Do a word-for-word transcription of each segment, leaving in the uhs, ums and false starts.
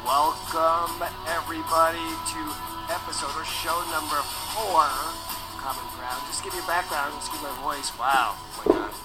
Welcome, everybody, to episode or show number four, Common Ground. Just give you a background, just give my voice. Wow, oh my God.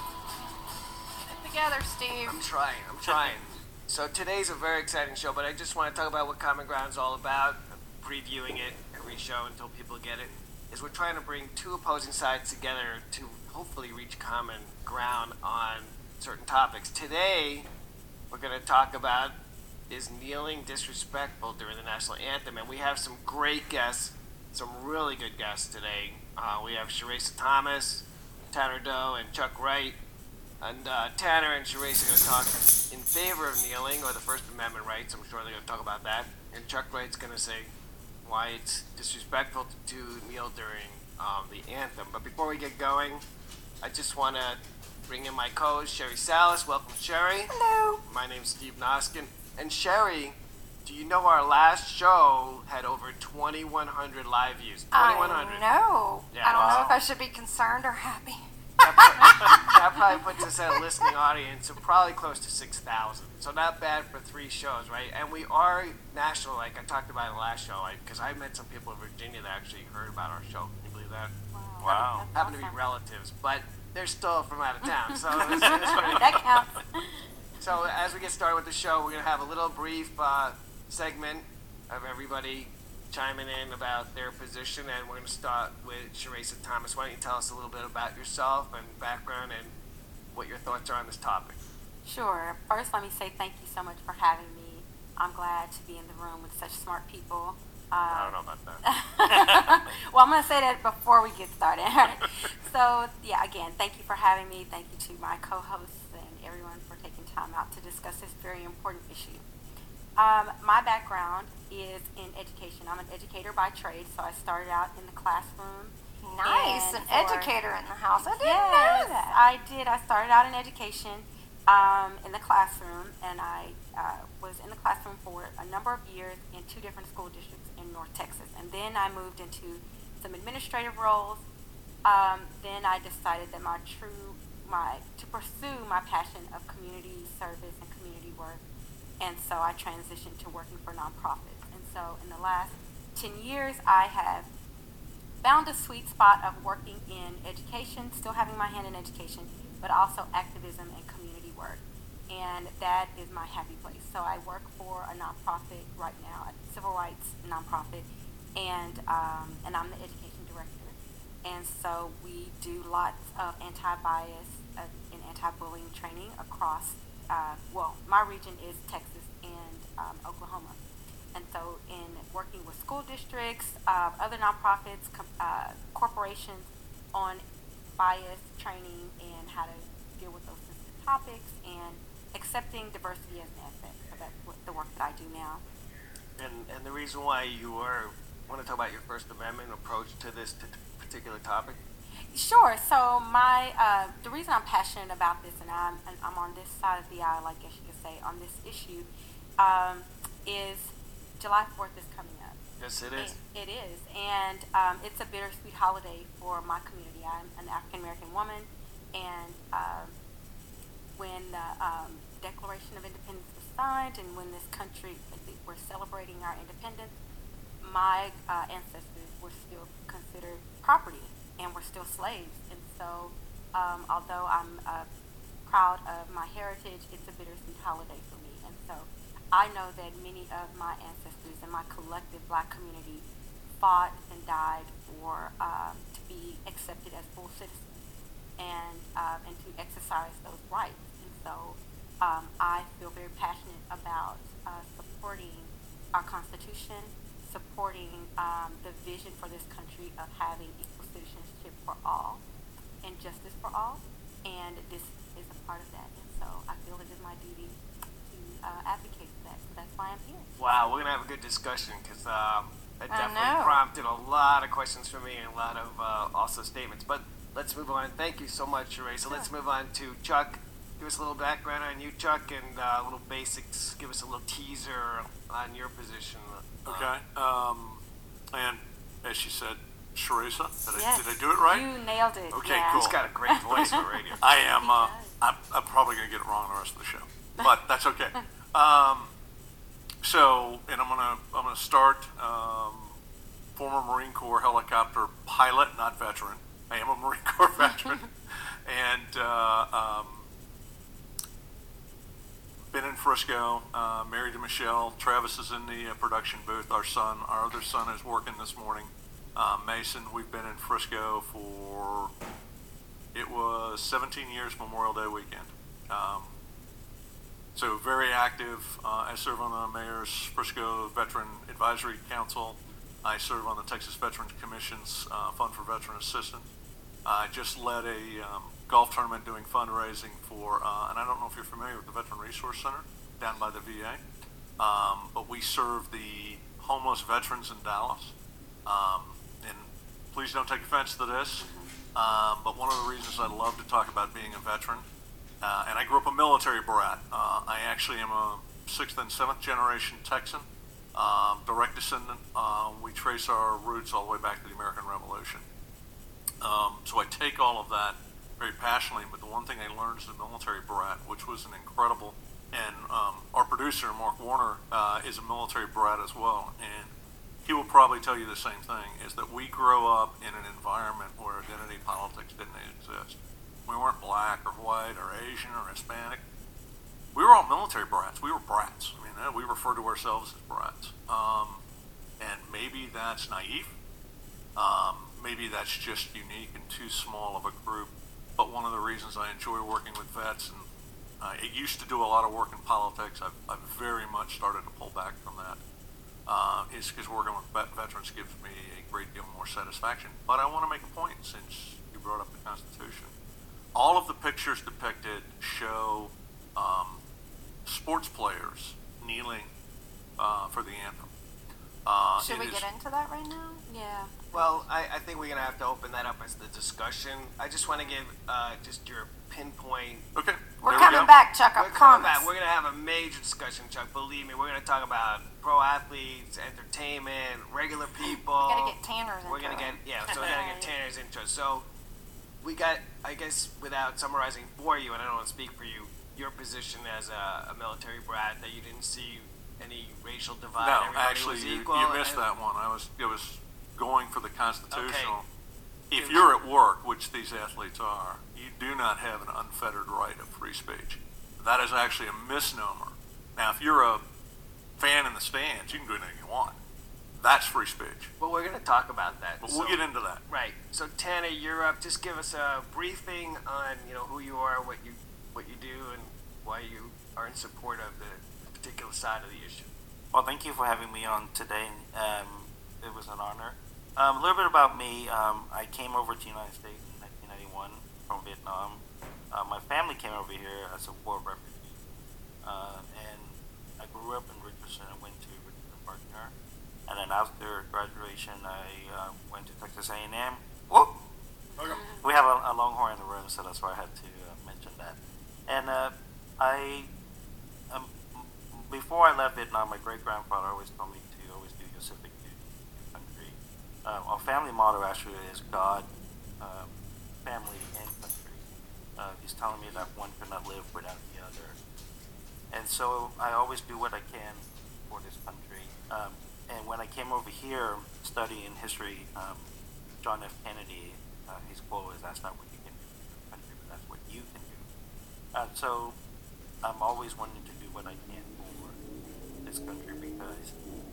Get it together, Steve. I'm trying, I'm trying. So today's a very exciting show, but I just want to talk about what Common Ground is all about. I'm previewing it every show until people get it. Is we're trying to bring two opposing sides together to hopefully reach common ground on certain topics. Today, we're going to talk about, is kneeling disrespectful during the national anthem? And we have some great guests, some really good guests today. Uh, we have Sharesa Thomas, Tanner Doe, and Chuck Wright. And uh, Tanner and Sharesa are going to talk in favor of kneeling or the First Amendment rights. I'm sure they're going to talk about that. And Chuck Wright's going to say why it's disrespectful to, to kneel during um, the anthem. But before we get going, I just want to bring in my co-host, Sherry Salas. Welcome, Sherry. Hello. My name's Steve Noskin. And Sherry, do you know our last show had over twenty-one hundred live views? twenty-one hundred. I know. Yeah, I don't know wow. if I should be concerned or happy. That, probably, that probably puts us at a listening audience of probably close to six thousand. So not bad for three shows, right? And we are national, like I talked about in the last show, because I met some people in Virginia that actually heard about our show. Can you believe that? Wow. Wow. That's Happen to awesome. be relatives, but they're still from out of town. So it's, it's pretty That counts. So as we get started with the show, we're going to have a little brief uh, segment of everybody chiming in about their position, and we're going to start with Sharesa Thomas. Why don't you tell us a little bit about yourself and background and what your thoughts are on this topic? Sure. First, let me say thank you so much for having me. I'm glad to be in the room with such smart people. Uh, I don't know about that. Well, I'm going to say that before we get started. So, yeah, again, thank you for having me. Thank you to my co-hosts and everyone for taking time out to discuss this very important issue. Um, my background is in education. I'm an educator by trade, so I started out in the classroom. Nice, and an for- educator in the house. I didn't Yes, know that. I did. I started out in education um, in the classroom, and I uh, was in the classroom for a number of years in two different school districts in North Texas. And then I moved into some administrative roles. Um, then I decided that my true, my to pursue my passion of community service and community work. And so I transitioned to working for nonprofits. And so in the last ten years, I have found a sweet spot of working in education, still having my hand in education, but also activism and community work. And that is my happy place. So I work for a nonprofit right now, a civil rights nonprofit, and um, and I'm the education director. And so we do lots of anti-bias uh, and anti-bullying training across, uh, well, my region is Texas and um, Oklahoma. And so in working with school districts, uh, other nonprofits, com- uh, corporations on bias training and how to deal with those sensitive topics and accepting diversity as an asset. So that's what the work that I do now. And and the reason why you are, want to talk about your First Amendment approach to this t- particular topic? Sure. So my uh, the reason I'm passionate about this, and I'm and I'm on this side of the aisle, I guess you could say, on this issue, um, is July fourth is coming up. Yes, it is. It, it is, and um, it's a bittersweet holiday for my community. I'm an African American woman, and um, when the um, Declaration of Independence was signed, and when this country we're celebrating our independence, my uh, ancestors were still considered property and were still slaves. And so, um, although I'm uh, proud of my heritage, it's a bittersweet holiday for me. And so, I know that many of my ancestors and my collective Black community fought and died for um, to be accepted as full citizens and um, and to exercise those rights. And so, um, I feel very passionate about uh, supporting our Constitution, supporting um, the vision for this country of having equal citizenship for all and justice for all, and this is a part of that. And so I feel it is my duty to uh, advocate for that. So that's why I'm here. Wow, we're going to have a good discussion because um, it I definitely know. prompted a lot of questions for me and a lot of uh, also statements. But let's move on. Thank you so much, Sheree. So let's move on to Chuck. Give us a little background on you, Chuck, and uh, a little basics. Give us a little teaser on your position. Uh, Okay. Um, and as she said, Sharesa, did, Yes. I, did I do it right? You nailed it. Okay, yeah. cool. He's got a great voice for radio. I am. Uh, He does. I'm, I'm probably going to get it wrong the rest of the show, but that's okay. Um, So, and I'm gonna I'm gonna start. Um, former Marine Corps helicopter pilot, not veteran. I am a Marine Corps veteran, and uh, um, been in Frisco. Uh, married to Michelle. Travis is in the uh, production booth. Our son, our other son, is working this morning. Uh, Mason, we've been in Frisco for it was seventeen years Memorial Day weekend. Um, so very active. Uh, I serve on the Mayor's Frisco Veteran Advisory Council. I serve on the Texas Veterans Commission's uh, Fund for Veteran Assistance. I just led a um, golf tournament doing fundraising for, uh, and I don't know if you're familiar with the Veteran Resource Center down by the V A, um, but we serve the homeless veterans in Dallas. Um, and please don't take offense to this, um, but one of the reasons I love to talk about being a veteran, uh, and I grew up a military brat. Uh, I actually am a sixth and seventh generation Texan. Um, direct descendant. Um, we trace our roots all the way back to the American Revolution. Um, so I take all of that very passionately, but the one thing I learned as a military brat, which was an incredible, and um, our producer, Mark Warner, uh, is a military brat as well, and he will probably tell you the same thing, is that we grow up in an environment where identity politics didn't exist. We weren't black or white or Asian or Hispanic. We were all military brats. We were brats. I mean, uh, we refer to ourselves as brats. Um, and maybe that's naive. Um, maybe that's just unique and too small of a group. But one of the reasons I enjoy working with vets, and uh, it used to do a lot of work in politics, I've, I've very much started to pull back from that, uh, is because working with vet- veterans gives me a great deal more satisfaction. But I want to make a point, since you brought up the Constitution. All of the pictures depicted show um, sports players kneeling uh, for the anthem. Uh, Should we is, get into that right now? Yeah. Well, I, I think we're gonna have to open that up as the discussion. I just want to give uh, just your pinpoint. Okay, We're there coming we go. back, Chuck. I We're coming back. promise. We're gonna have a major discussion, Chuck. Believe me, we're gonna talk about pro athletes, entertainment, regular people. We gotta get Tanner's We're gonna intro. get yeah. So we're gonna get Tanner's intro. So we got, I guess, without summarizing for you, and I don't want to speak for you, your position as a, a military brat, that you didn't see any racial divide. No, Everybody actually, was you, equal, you missed and- that one. I was, it was going for the constitutional. Okay. If you're at work, which these athletes are, you do not have an unfettered right of free speech. That is actually a misnomer. Now, if you're a fan in the stands, you can do anything you want. That's free speech. Well, we're gonna talk about that. But So- we'll get into that. Right. So Tanner, you're up. Just give us a briefing on you know who you are, what you what you do, and why you are in support of the particular side of the issue. Well, thank you for having me on today. Um, it was an honor. Um, a little bit about me. Um, I came over to the United States in nineteen ninety-one from Vietnam. Uh, my family came over here as a war refugee. Uh, and I grew up in Richardson and went to Richardson Buckner. And then after graduation, I uh, went to Texas A and M. Whoop! We have a, a Longhorn in the room, so that's why I had to uh, mention that. And uh, I, um, before I left Vietnam, my great grandfather always told me to always do your civic duty in your country. Uh, our family motto actually is God, uh, family, and country. Uh, he's telling me that one cannot live without the other. And so I always do what I can for this country. Um, and when I came over here studying history, um, John F. Kennedy, uh, his quote is, "That's not what you can do for your country, but that's what you can do." Uh, so I'm always wanting to do what I can for this country, because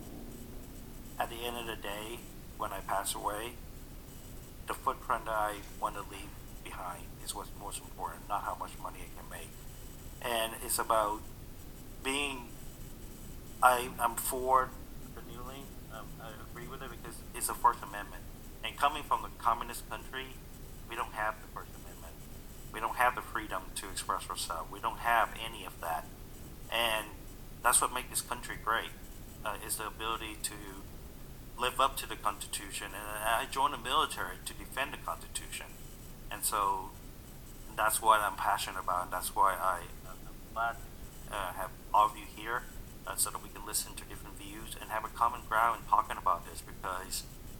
at the end of the day, when I pass away, the footprint that I want to leave behind is what's most important, not how much money I can make. And it's about being, I, I'm for the kneeling. Um, I agree with it because it's a First Amendment. And coming from the communist country, we don't have the First Amendment. We don't have the freedom to express ourselves. We don't have any of that. And that's what makes this country great, uh, is the ability to live up to the Constitution. And I joined the military to defend the Constitution. And so that's what I'm passionate about, and that's why I, I'm glad to uh, have all of you here, uh, so that we can listen to different views and have a common ground in talking about this, because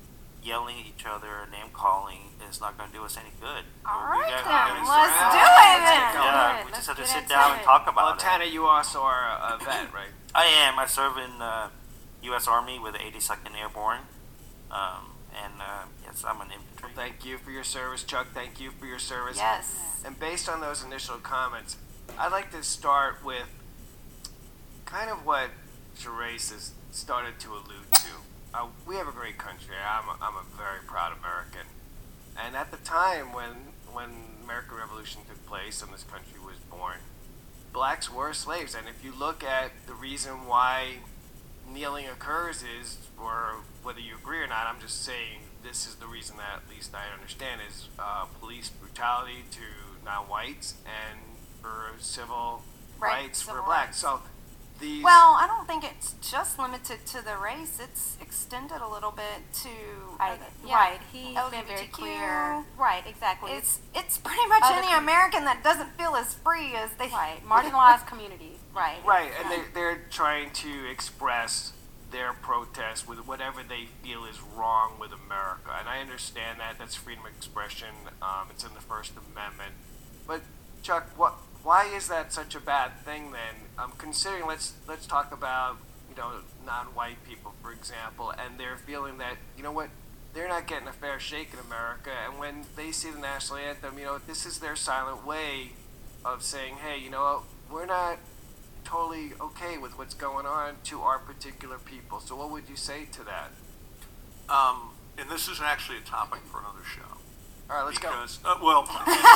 yelling at each other, name calling is not going to do us any good. All We right, got- then. we Let's gotta- do it Let's then. get going. Yeah, Good. we Let's just have to get sit into down and it. talk Well, about it. Tana, you also are a vet, right? I am. I serve in uh, U S Army with the eighty-second Airborne, um, and uh, yes, I'm an infantry. Thank you for your service, Chuck. Thank you for your service. Yes. And based on those initial comments, I'd like to start with kind of what Therese has started to allude to. Uh, we have a great country. I'm a, I'm a very proud American. And at the time when when American Revolution took place and this country was born, blacks were slaves. And if you look at the reason why kneeling occurs is, or whether you agree or not, I'm just saying this is the reason that at least I understand is uh, police brutality to non-whites and for civil Right, rights civil for blacks. rights. So these Well, I don't think it's just limited to the race. It's extended a little bit to Right, yeah, right. He's been very L G B T Q. clear. Right, exactly. It's it's pretty much Other any com- American that doesn't feel as free as they. right, marginalized communities. Right. right, and they they're trying to express their protest with whatever they feel is wrong with America, and I understand that that's freedom of expression. Um, it's in the First Amendment, but Chuck, what? Why is that such a bad thing then? Um, considering let's let's talk about you know non-white people, for example, and they're feeling that you know what they're not getting a fair shake in America, and when they see the national anthem, you know this is their silent way of saying, hey, you know what, we're not totally okay with what's going on to our particular people. So what would you say to that? Um, and this is actually a topic for another show. All right, let's because, uh, well,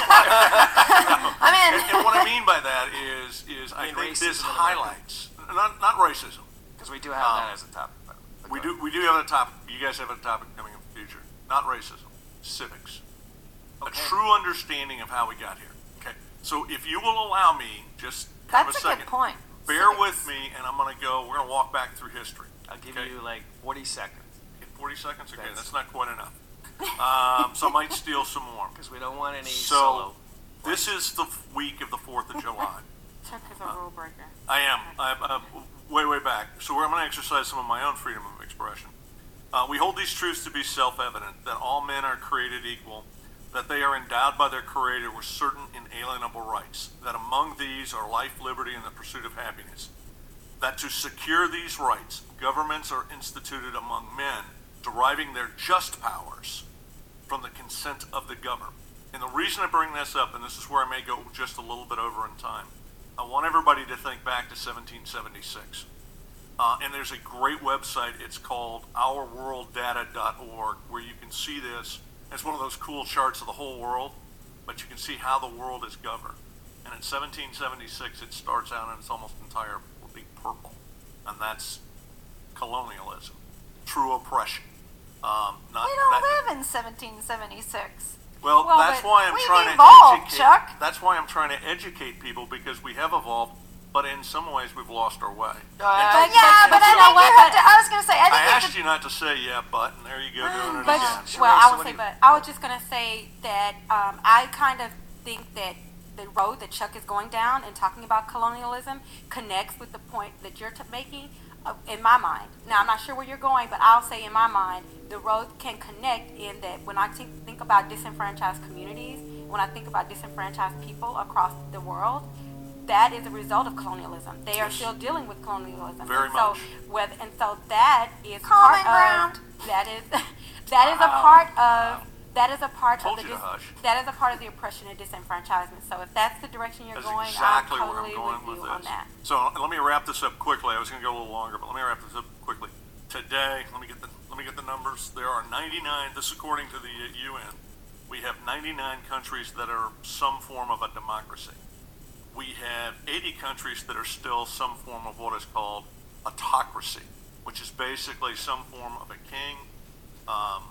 I'm in. and, and what I mean by that is, is I mean think this racism in America. highlights not not racism. Because we do have Um, that as a topic. but- but We go do we do have a topic. You guys have a topic coming in the future. Not racism, civics. Okay. A true understanding of how we got here. Okay. So if you will allow me, just kind of That's a a second, good point. bear Civics. with me, and I'm going to go. We're going to walk back through history. I'll give Okay. you like forty seconds forty seconds. Okay, That's- that's not quite enough. Um, so I might steal some more. because we don't want any So solo. this is the f- week of the Fourth of July. Chuck is a rule breaker. I am. I'm uh, way, way back. So I'm going to exercise some of my own freedom of expression. Uh, we hold these truths to be self-evident, that all men are created equal, that they are endowed by their Creator with certain inalienable rights, that among these are life, liberty, and the pursuit of happiness, that to secure these rights, governments are instituted among men, deriving their just powers from the consent of the governed. And the reason I bring this up, and this is where I may go just a little bit over in time, I want everybody to think back to seventeen seventy-six. Uh, and there's a great website. It's called our world data dot org, where you can see this. It's one of those cool charts of the whole world, but you can see how the world is governed. And in seventeen seventy-six, it starts out and it's almost entirely purple. And that's colonialism, true oppression. Um, not We don't that- live in seventeen seventy-six. Well, Well, that's but why I'm we've trying evolved, to educate. Chuck. That's why I'm trying to educate people, because we have evolved, but in some ways we've lost our way. Uh, But But- yeah, but I you know think what, you have but- to. I was going to say, I I think you have asked to. you not to say yeah, but, and there you go doing it But again. Sure, well, so I what would do say, you- but I was just gonna say that um, I kind of think that the road that Chuck is going down and talking about colonialism connects with the point that you're t- making. Uh, in my mind, now I'm not sure where you're going, but I'll say in my mind, the road can connect in that when I think, think about disenfranchised communities, when I think about disenfranchised people across the world, that is a result of colonialism. They are Yes. still dealing with colonialism. Very and so, much. Whether, and so that is Common part ground. of that is that is a Wow. part of that is a part Told of the you to hush. that is a part of the oppression and disenfranchisement. So if that's the direction you're That's going, exactly I'm where totally I'm going with with you on this. that. So let me wrap this up quickly. I was going to go a little longer, but let me wrap this up quickly. Today, let me get the let me get the numbers. There are ninety-nine. This according to the uh, U N. We have ninety-nine countries that are some form of a democracy. We have eighty countries that are still some form of what is called autocracy, which is basically some form of a king, um,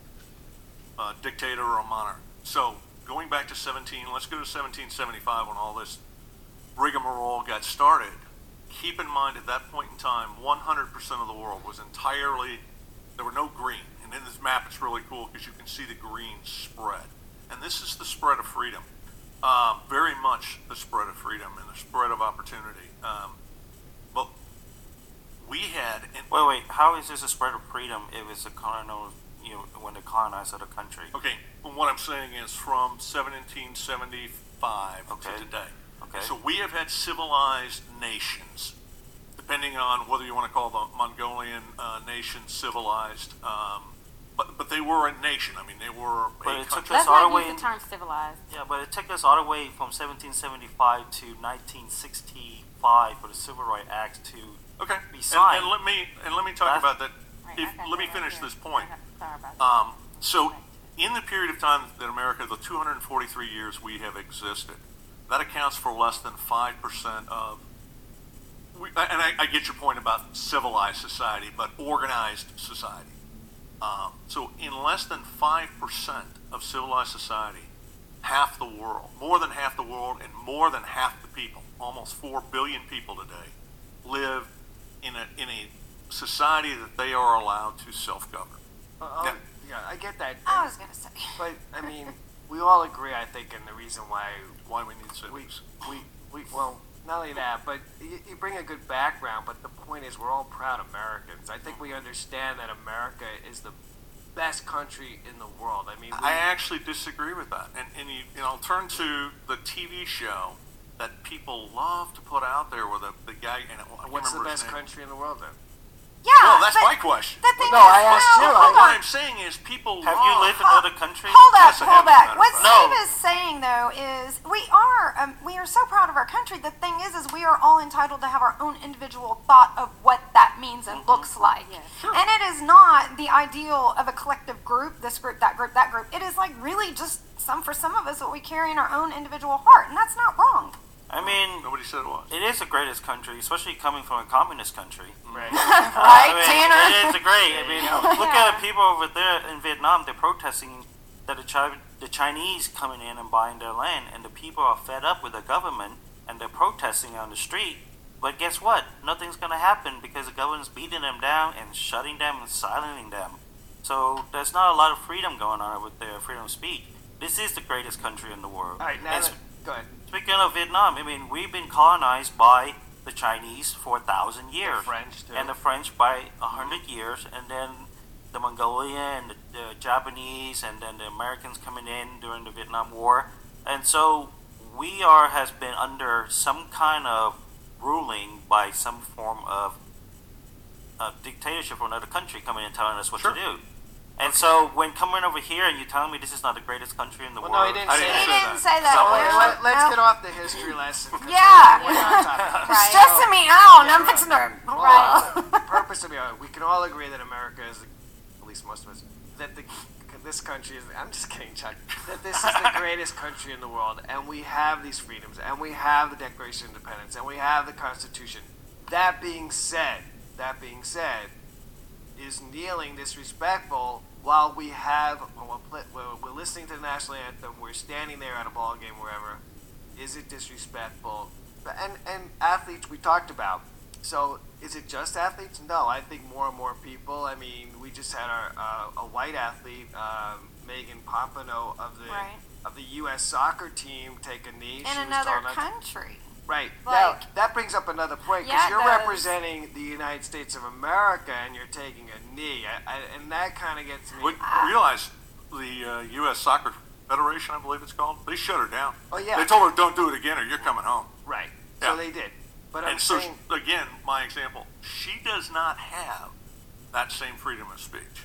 a dictator, or a monarch. So going back to seventeen, let's go to seventeen seventy-five when all this rigmarole got started. Keep in mind at that point in time, one hundred percent of the world was entirely, there were no green. And in this map, it's really cool because you can see the green spread. And this is the spread of freedom. Um, very much the spread of freedom and the spread of opportunity. Um, but we had, and Wait, wait. How is this a spread of freedom if it's a colonial you know, when they colonized other country. Okay, but what I'm saying is from seventeen seventy-five Okay. to today. Okay. So we have had civilized nations, depending on whether you want to call the Mongolian uh, nation civilized, um, but but they were a nation. I mean, they were But a it took country. us Let's all not the way use in, the term civilized. yeah, but it took us all the way from seventeen seventy-five to nineteen sixty-five for the Civil Rights Act to Okay, be and, signed. and let me and let me talk That's- about that. Right, If, I got let me that right finish here. this point. I got- Sorry about that. Um, so, in the period of time that America, the two hundred forty-three years we have existed, that accounts for less than five percent of. We, and I, I get your point about civilized society, but organized society. Um, so, in less than five percent of civilized society, half the world, more than half the world, and more than half the people, almost four billion people today, live in a in a society that they are allowed to self-govern. Uh, Yeah. oh, yeah, I get that. I was gonna say. But I mean, we all agree, I think, in the reason why Why we need we cities. we we well, not only that, but you, you bring a good background. But the point is, we're all proud Americans. I think we understand that America is the best country in the world. I mean, we, I actually disagree with that. And, and you, you know, I'll turn to the T V show that people love to put out there where the, the guy, and I can't what's the remember his best name. country in the world then? Yeah. Well, that's but my question. The thing no, is, I asked you. well, I- hold What on. I'm saying is people Have love. you lived in other countries? Hold up, Yes, I hold have, as a back. matter What of fact. Steve No. is saying though is we are um, we are so proud of our country. The thing is, is we are all entitled to have our own individual thought of what that means and looks like. Yes. And it is not the ideal of a collective group, this group, that group, that group. It is like really just some for some of us what we carry in our own individual heart, and that's not wrong. I mean, Nobody said it was. it is the greatest country, especially coming from a communist country. Right. Right, I mean, Tanner? It is great. I mean, look at the people over there in Vietnam. They're protesting that the, Chi- the Chinese coming in and buying their land, and the people are fed up with the government, and they're protesting on the street. But guess what? Nothing's going to happen because the government's beating them down and shutting them and silencing them. So there's not a lot of freedom going on over there, freedom of speech. This is the greatest country in the world. All right, now And that, go ahead. speaking of Vietnam, I mean, we've been colonized by the Chinese for a thousand years. French too. And the French by a hundred years, and then the Mongolia and the, the Japanese, and then the Americans coming in during the Vietnam War. And so we are has been under some kind of ruling by some form of uh, dictatorship from another country coming in telling us what Sure. to do. And so when coming over here and you're telling me this is not the greatest country in the Well, no, world, he didn't I say didn't He that. didn't say that. So no, let, let's no. get off the history lesson. 'cause Yeah. we're not talking about It's that. stressing me out, and I'm Yeah, fixing to. Well, Right. the purpose of it, we can all agree that America is, the, at least most of us, that the this country is. I'm just kidding, Chuck. That this is the greatest country in the world, and we have these freedoms, and we have the Declaration of Independence, and we have the Constitution. That being said, that being said, is kneeling disrespectful while we have when we're, pl- when we're listening to the national anthem, we're standing there at a ball game, wherever. Is it disrespectful? But- And and athletes we talked about. So is it just athletes? No, I think more and more people. I mean, we just had our uh, a white athlete, um, Megan Pompano of the Right. of the U S soccer team take a knee. In She was another told not to- country. Right. Like- now, that brings up another point because Yeah, it you're does. representing the United States of America and you're taking a knee. I, I, and that kind of gets me. We realize the uh, U S Soccer Federation, I believe it's called, they shut her down. Oh, yeah. They told her, don't do it again or you're coming home. Right. Yeah. So they did. But I'm And so, saying. again, my example, she does not have that same freedom of speech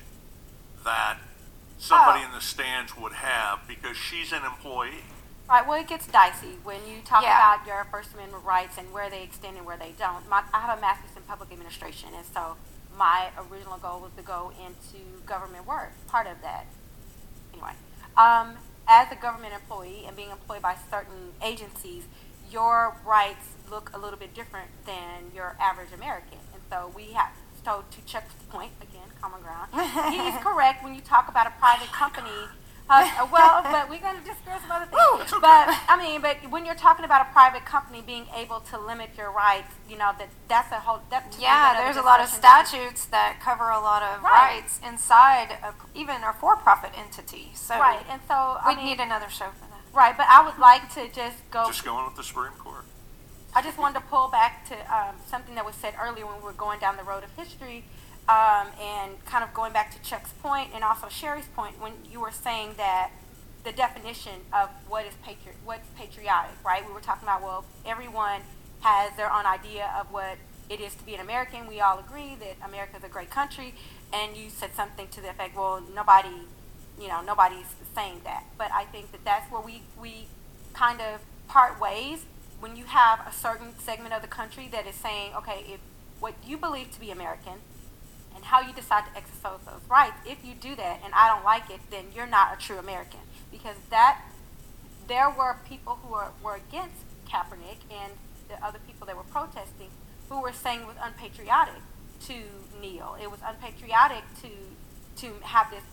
that somebody Oh. in the stands would have because she's an employee. Right. Well, it gets dicey when you talk Yeah. about your First Amendment rights and where they extend and where they don't. My, I have a master's in public administration, and so my original goal was to go into government work. Part of that, anyway. Um, as a government employee and being employed by certain agencies, your rights look a little bit different than your average American, and so we have. So to Chuck's point again, common ground. He's correct when you talk about a private company. Uh, well, but we're going to discuss some other things. But I mean, but when you're talking about a private company being able to limit your rights, you know that that's a whole. That, to me is Yeah, another there's a lot of discussion. statutes that cover a lot of Right. rights inside of even a for-profit entity. So Right, and so I we'd mean, need another show for that. right. But I would like to just go. Just going with the Supreme Court. I just wanted to pull back to um, something that was said earlier when we were going down the road of history. um, and kind of going back to Chuck's point and also Sherry's point when you were saying that the definition of what is patri- what's patriotic, right? We were talking about, well, everyone has their own idea of what it is to be an American. We all agree that America is a great country, and you said something to the effect, well, nobody, you know, nobody's saying that. But I think that that's where we, we kind of part ways when you have a certain segment of the country that is saying, okay, if what you believe to be American and how you decide to exercise those rights, if you do that and I don't like it, then you're not a true American. Because that, there were people who were, were against Kaepernick and the other people that were protesting who were saying it was unpatriotic to kneel. It was unpatriotic to to have this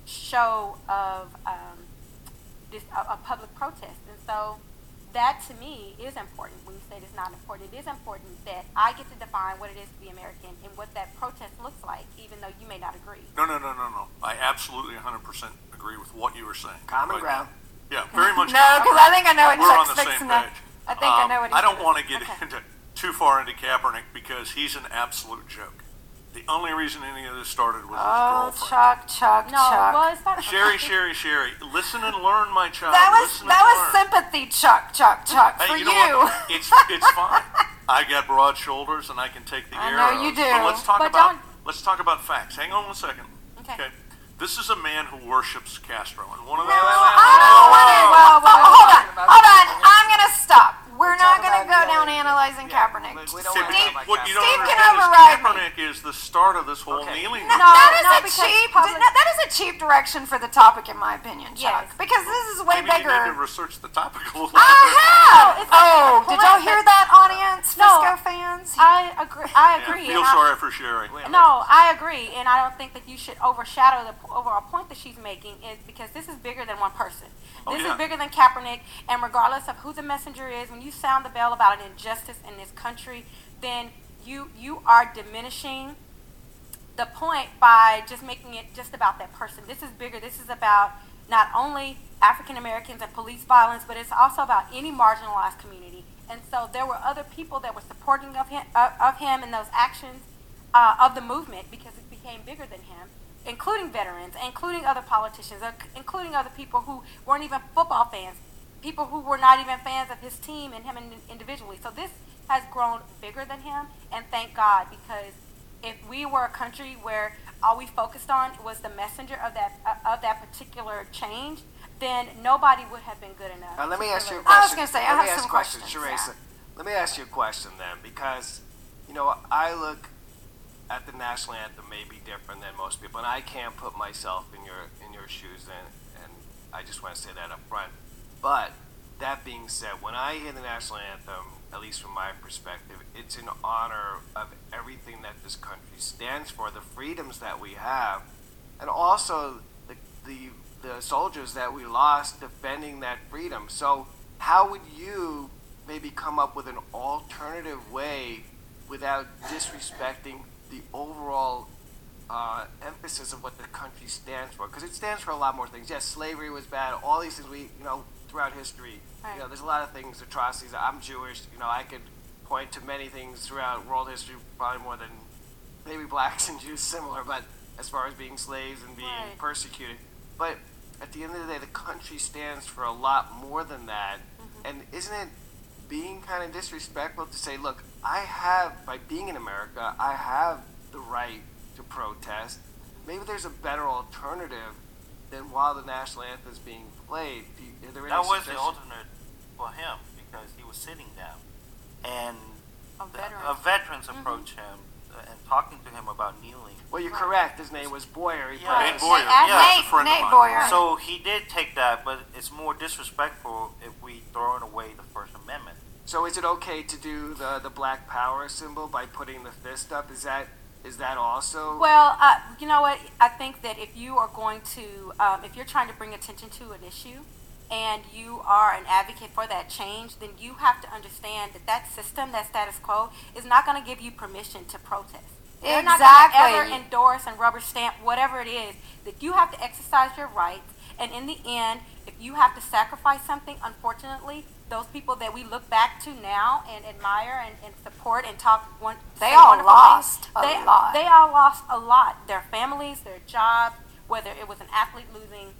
show of um, this a, a public protest. And so that to me is important. When you say it's not important, it is important that I get to define what it is to be American and what that protest looks like, even though you may not agree. No, no, no, no, no. I absolutely one hundred percent agree with what you were saying. Common Right. ground. Yeah, very much. No, common because ground. I think I know what We're on Chuck's the fixing same to. page. I think I Um, know what he's I don't gonna want to do. get Okay. into too far into Kaepernick because he's an absolute joke. The only reason any of this started was Oh, his girlfriend. Chuck, Chuck, No, Chuck. well, it's not. Sherry, Sherry, Sherry, listen and learn, my child. That was listen that and was learn. sympathy, Chuck, Chuck, Chuck, Hey, for you you. know what? It's it's fine. I got broad shoulders and I can take the I air. know you out. do. But let's talk But about don't- let's talk about facts. Hang on one second. Okay. This is a man who worships Castro, and one of No, the I don't want to. Well, well, hold on, hold on. I'm gonna stop. We're We're not talking gonna about go down the- analyzing yeah, Kaepernick. we- we don't See, wanna but talk Steve, about what you don't Steve can understand is override me. Kaepernick is the start of this whole Okay. kneeling. No, thing. that is no, a because cheap. public- that that is a cheap direction for the topic, in my opinion, Chuck. Yes. Because this is way Maybe you bigger. need to research the topic a little I have. it's like Oh, the did y'all point hear that- that, audience? No. Frisco fans. I agree. I Yeah, agree. feel and I- sorry for Sherry. Wait a No, I agree, and I don't think that you should overshadow the p- overall point that she's making, is because this is bigger than one person. Oh, This yeah. is bigger than Kaepernick, and regardless of who the messenger is, when you sound the bell about an injustice in this country, then you you are diminishing the point by just making it just about that person. This is bigger. This is about not only African Americans and police violence, but it's also about any marginalized community. And so there were other people that were supporting of him, of, of him in those actions uh, of the movement, because it became bigger than him, including veterans, including other politicians, uh, including other people who weren't even football fans, people who were not even fans of his team and him in, individually. So this has grown bigger than him, and thank God, because if we were a country where all we focused on was the messenger of that uh, of that particular change, then nobody would have been good enough. Now, let to me ask you a deliver. I was question. gonna say, I Let me have ask some a question, questions, Sheresa. yeah. Let me ask you a question then, because, you know, I look at the national anthem may be different than most people, and I can't put myself in your in your shoes, and, and I just want to say that up front. But that being said, when I hear the national anthem, at least from my perspective, it's in honor of everything that this country stands for, the freedoms that we have, and also the the, the soldiers that we lost defending that freedom. So how would you maybe come up with an alternative way without disrespecting the overall uh, emphasis of what the country stands for? Because it stands for a lot more things. Yes, slavery was bad. All these things we, you know, throughout history, Right. you know, there's a lot of things, atrocities. I'm Jewish. You know, I could point to many things throughout world history, probably more than maybe blacks and Jews similar, but as far as being slaves and being Right. persecuted. But at the end of the day, the country stands for a lot more than that. And isn't it being kind of disrespectful to say, look, I have, by being in America, I have the right to protest. Maybe there's a better alternative than while the national anthem is being played. Do you, are there any That was the suggestions? alternate for him because he was sitting down, and A the- veteran. a veterans approached him uh, and talking to him about kneeling. Well, you're correct. His name was Boyer. He Yeah. probably- Nate Boyer. Nate- Yeah, Nate, it's a friend Nate of mine. Boyer. So he did take that, but it's more disrespectful if we throw away the First Amendment. So is it okay to do the the Black Power symbol by putting the fist up? Is that is that also? Well, uh, you know what? I think that if you are going to, um, if you're trying to bring attention to an issue, and you are an advocate for that change, then you have to understand that that system, that status quo, is not going to give you permission to protest. They're not Exactly. going to ever endorse and rubber stamp whatever it is, that you have to exercise your rights. And in the end, if you have to sacrifice something, unfortunately, those people that we look back to now and admire and, and support and talk one. They say all wonderful lost things, a they, lot. They all lost a lot. Their families, their jobs, whether it was an athlete losing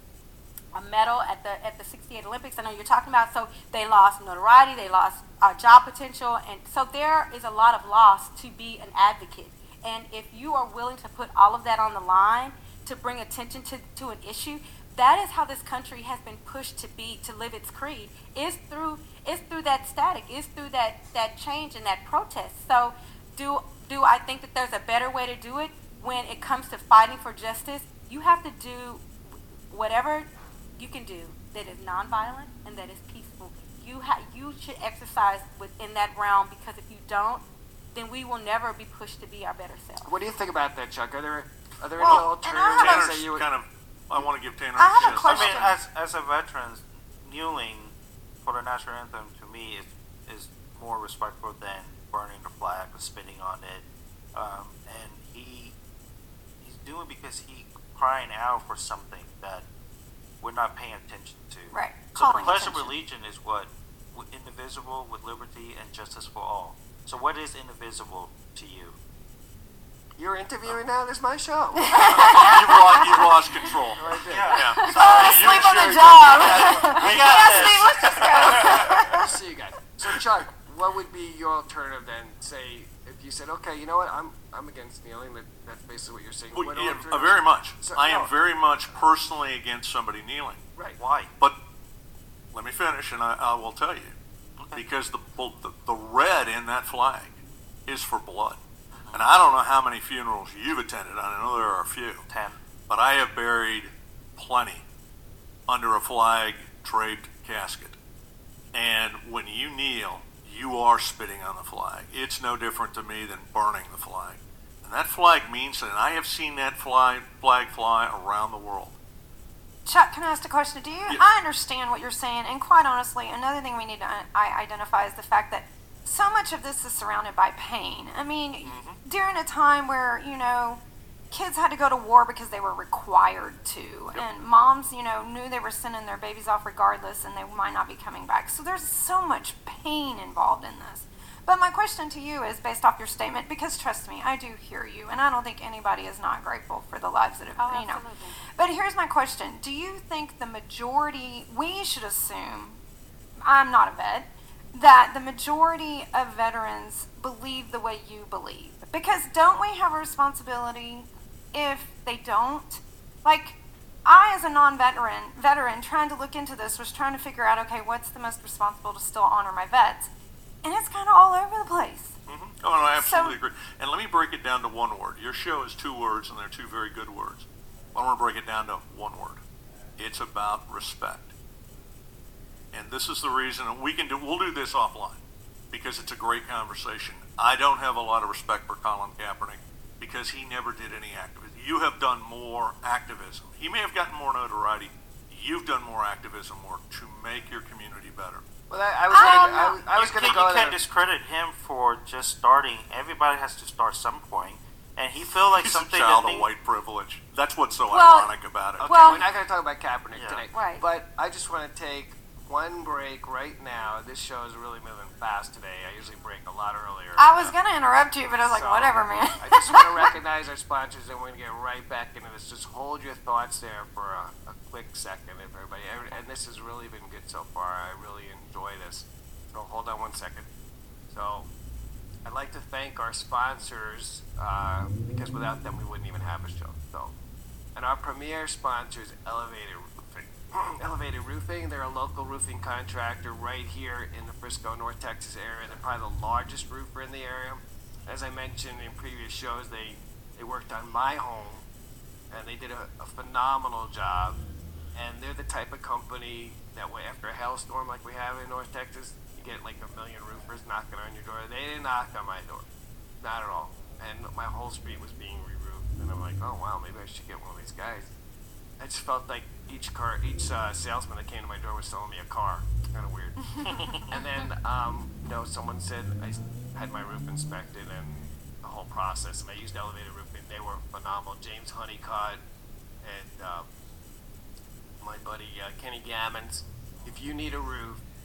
a medal at the at the sixty-eight Olympics. I know you're talking about. So they lost notoriety, they lost uh, job potential, and so there is a lot of loss to be an advocate. And if you are willing to put all of that on the line to bring attention to, to an issue, that is how this country has been pushed to be to live its creed. Is through is through that static, is through that that change and that protest. So do do I think that there's a better way to do it when it comes to fighting for justice? You have to do whatever you can do that is nonviolent and that is peaceful. You ha- you should exercise within that realm, because if you don't, then we will never be pushed to be our better selves. What do you think about that, Chuck? Are there are there Well, any and I have alternatives a- that you would? Kind of, I want to give Tanner I have a chance. question. I mean, as as a veteran, kneeling for the national anthem to me is is more respectful than burning the flag or spitting on it. Um, and he he's doing because he's crying out for something that we're not paying attention to. Right. So the Calling Pledge of attention. Allegiance is what? With indivisible, with liberty and justice for all. So what is indivisible to you? You're interviewing now. This is my show. you've, lost, you've lost control. Right there. Yeah. Oh, You- sleep on you- the job. We got Yes, this. Steve, let's just go. Good to see you guys. So, Chuck, what would be your alternative then? Say, if you said, okay, you know what, I'm I'm against kneeling. That, that's basically what you're saying. Well, What yeah, alternative- uh, very much. So- I am no. very much personally against somebody kneeling. Right. Why? But let me finish, and I, I will tell you. Because the, the the red in that flag is for blood. And I don't know how many funerals you've attended. I know there are a few. Ten. But I have buried plenty under a flag draped casket. And when you kneel, you are spitting on the flag. It's no different to me than burning the flag. And that flag means that, and I have seen that fly, flag fly around the world. Chuck, can I ask a question? Do you? Yes. I understand what you're saying, and quite honestly, another thing we need to uh, I identify is the fact that so much of this is surrounded by pain. I mean, Mm-hmm. during a time where you know kids had to go to war because they were required to, Yep. and moms, you know, knew they were sending their babies off regardless, and they might not be coming back. So there's so much pain involved in this. But my question to you is based off your statement, because trust me, I do hear you, and I don't think anybody is not grateful for the lives that have, Oh, you know. absolutely. But here's my question. Do you think the majority, we should assume, I'm not a vet, that the majority of veterans believe the way you believe? Because don't we have a responsibility if they don't? Like, I, as a non-veteran, veteran, trying to look into this, was trying to figure out, okay, what's the most responsible to still honor my vets? And it's kind of all over the place. Mm-hmm. Oh, no, I absolutely So- agree. And let me break it down to one word. Your show is two words, and they're two very good words. I want to break it down to one word. It's about respect. And this is the reason and we can do. We'll do this offline because it's a great conversation. I don't have a lot of respect for Colin Kaepernick because he never did any activism. You have done more activism. He may have gotten more notoriety. You've done more activism work to make your community better. Well, I, I was I gonna, don't I, know. was- I was you going to can't, go you there. can't discredit him for just starting. Everybody has to start some point, and he felt like He's something a child that of thing- white privilege. That's what's so Well- ironic about it. Okay, Well- we're not going to talk about Kaepernick Yeah. today. Right. But I just want to take one break right now. This show is really moving fast today. I usually break a lot earlier. I was going to interrupt you, but I was like, So, whatever, man. I just want to recognize our sponsors, and we're going to get right back into this. Just hold your thoughts there for a, a quick second, if everybody. And this has really been good so far. I really enjoy this. So hold on one second. So I'd like to thank our sponsors uh, because without them we wouldn't even have a show. So, and our premier sponsor is Elevated Roofing. Elevated Roofing, they're a local roofing contractor right here in the Frisco, North Texas area. They're probably the largest roofer in the area. As I mentioned in previous shows, they, they worked on my home, and they did a, a phenomenal job. And they're the type of company that way after a hailstorm like we have in North Texas, you get like a million roofers knocking on your door. They didn't knock on my door, not at all. And my whole street was being re-roofed, and I'm like, oh wow, maybe I should get one of these guys. I just felt like each car, each uh, salesman that came to my door was selling me a car. Kind of weird. And then, um, you know, someone said I s- had my roof inspected and the whole process, and I used Elevated Roofing. They were phenomenal. James Honeycutt and uh, my buddy uh, Kenny Gammons. If you need a roof,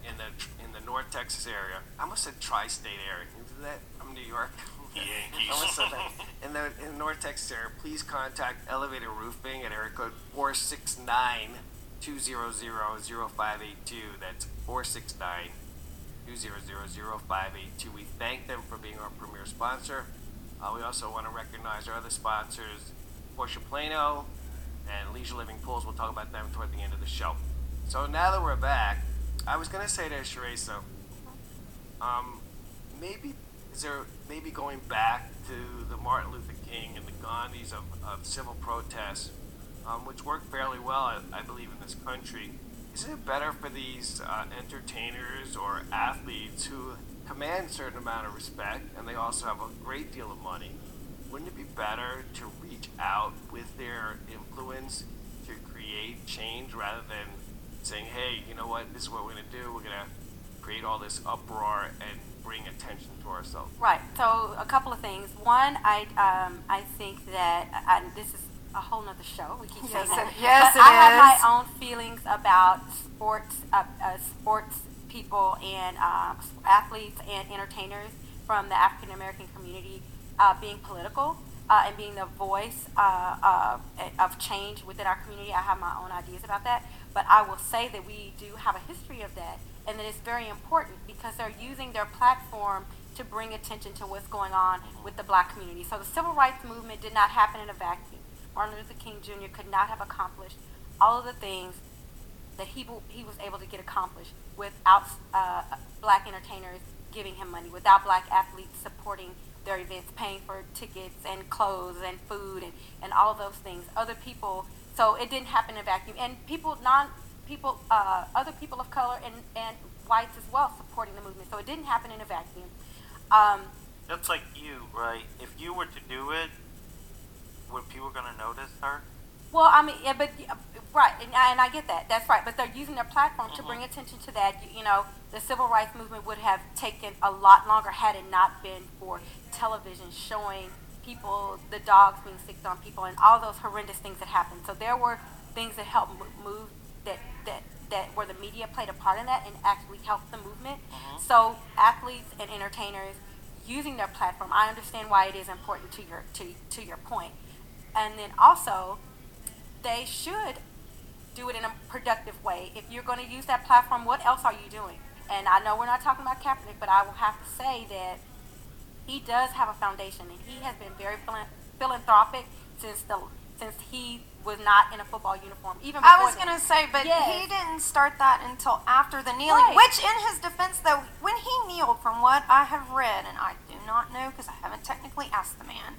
in the in the North Texas area. I almost said tri-state area. Isn't that I'm New York? Yankees. I almost said that. In the in the North Texas area, please contact Elevator Roofing at area code four six nine, two zero zero, zero five eight two. That's four six nine, two zero zero, zero five eight two. We thank them for being our premier sponsor. Uh, we also want to recognize our other sponsors, Porsche Plano and Leisure Living Pools. We'll talk about them toward the end of the show. So now that we're back, I was going to say to Sheree, so um, maybe is there maybe going back to the Martin Luther King and the Gandhis of, of civil protests, um, which worked fairly well, I, I believe, in this country. Isn't it better for these uh, entertainers or athletes who command a certain amount of respect and they also have a great deal of money? Wouldn't it be better to reach out with their influence to create change rather than saying, hey, you know what, this is what we're going to do. We're going to create all this uproar and bring attention to ourselves. Right. So a couple of things. One, I um, I think that I, this is a whole nother show. We keep saying Yes, that. it- yes, but it I have is. my own feelings about sports, uh, uh, sports people and um, athletes and entertainers from the African American community uh, being political uh, and being the voice uh, uh, of change within our community. I have my own ideas about that, but I will say that we do have a history of that, and that it's very important because they're using their platform to bring attention to what's going on with the black community. So the civil rights movement did not happen in a vacuum. Martin Luther King Junior could not have accomplished all of the things that he he was able to get accomplished without uh, black entertainers giving him money, without black athletes supporting their events, paying for tickets and clothes and food and, and all of those things. Other people, so it didn't happen in a vacuum. And people, non people, uh, other people of color and, and whites as well supporting the movement. So it didn't happen in a vacuum. Um, That's like you, right? If you were to do it, would people gonna notice her? Well, I mean, yeah, but yeah, right, and I, and I get that. That's right. But they're using their platform to Mhm. bring attention to that. You, you know, the civil rights movement would have taken a lot longer had it not been for television showing people, the dogs being sicked on people, and all those horrendous things that happened. So there were things that helped mo- move that that that where the media played a part in that and actually helped the movement. Mhm. So athletes and entertainers using their platform, I understand why it is important to your to to your point. And then also, they should do it in a productive way. If you're going to use that platform, what else are you doing? And I know we're not talking about Kaepernick, but I will have to say that he does have a foundation, and he has been very philan- philanthropic since the since he was not in a football uniform. Even before I was then. going to say, but Yes. he didn't start that until after the kneeling, Right. which in his defense, though, when he kneeled, from what I have read, and I do not know because I haven't technically asked the man,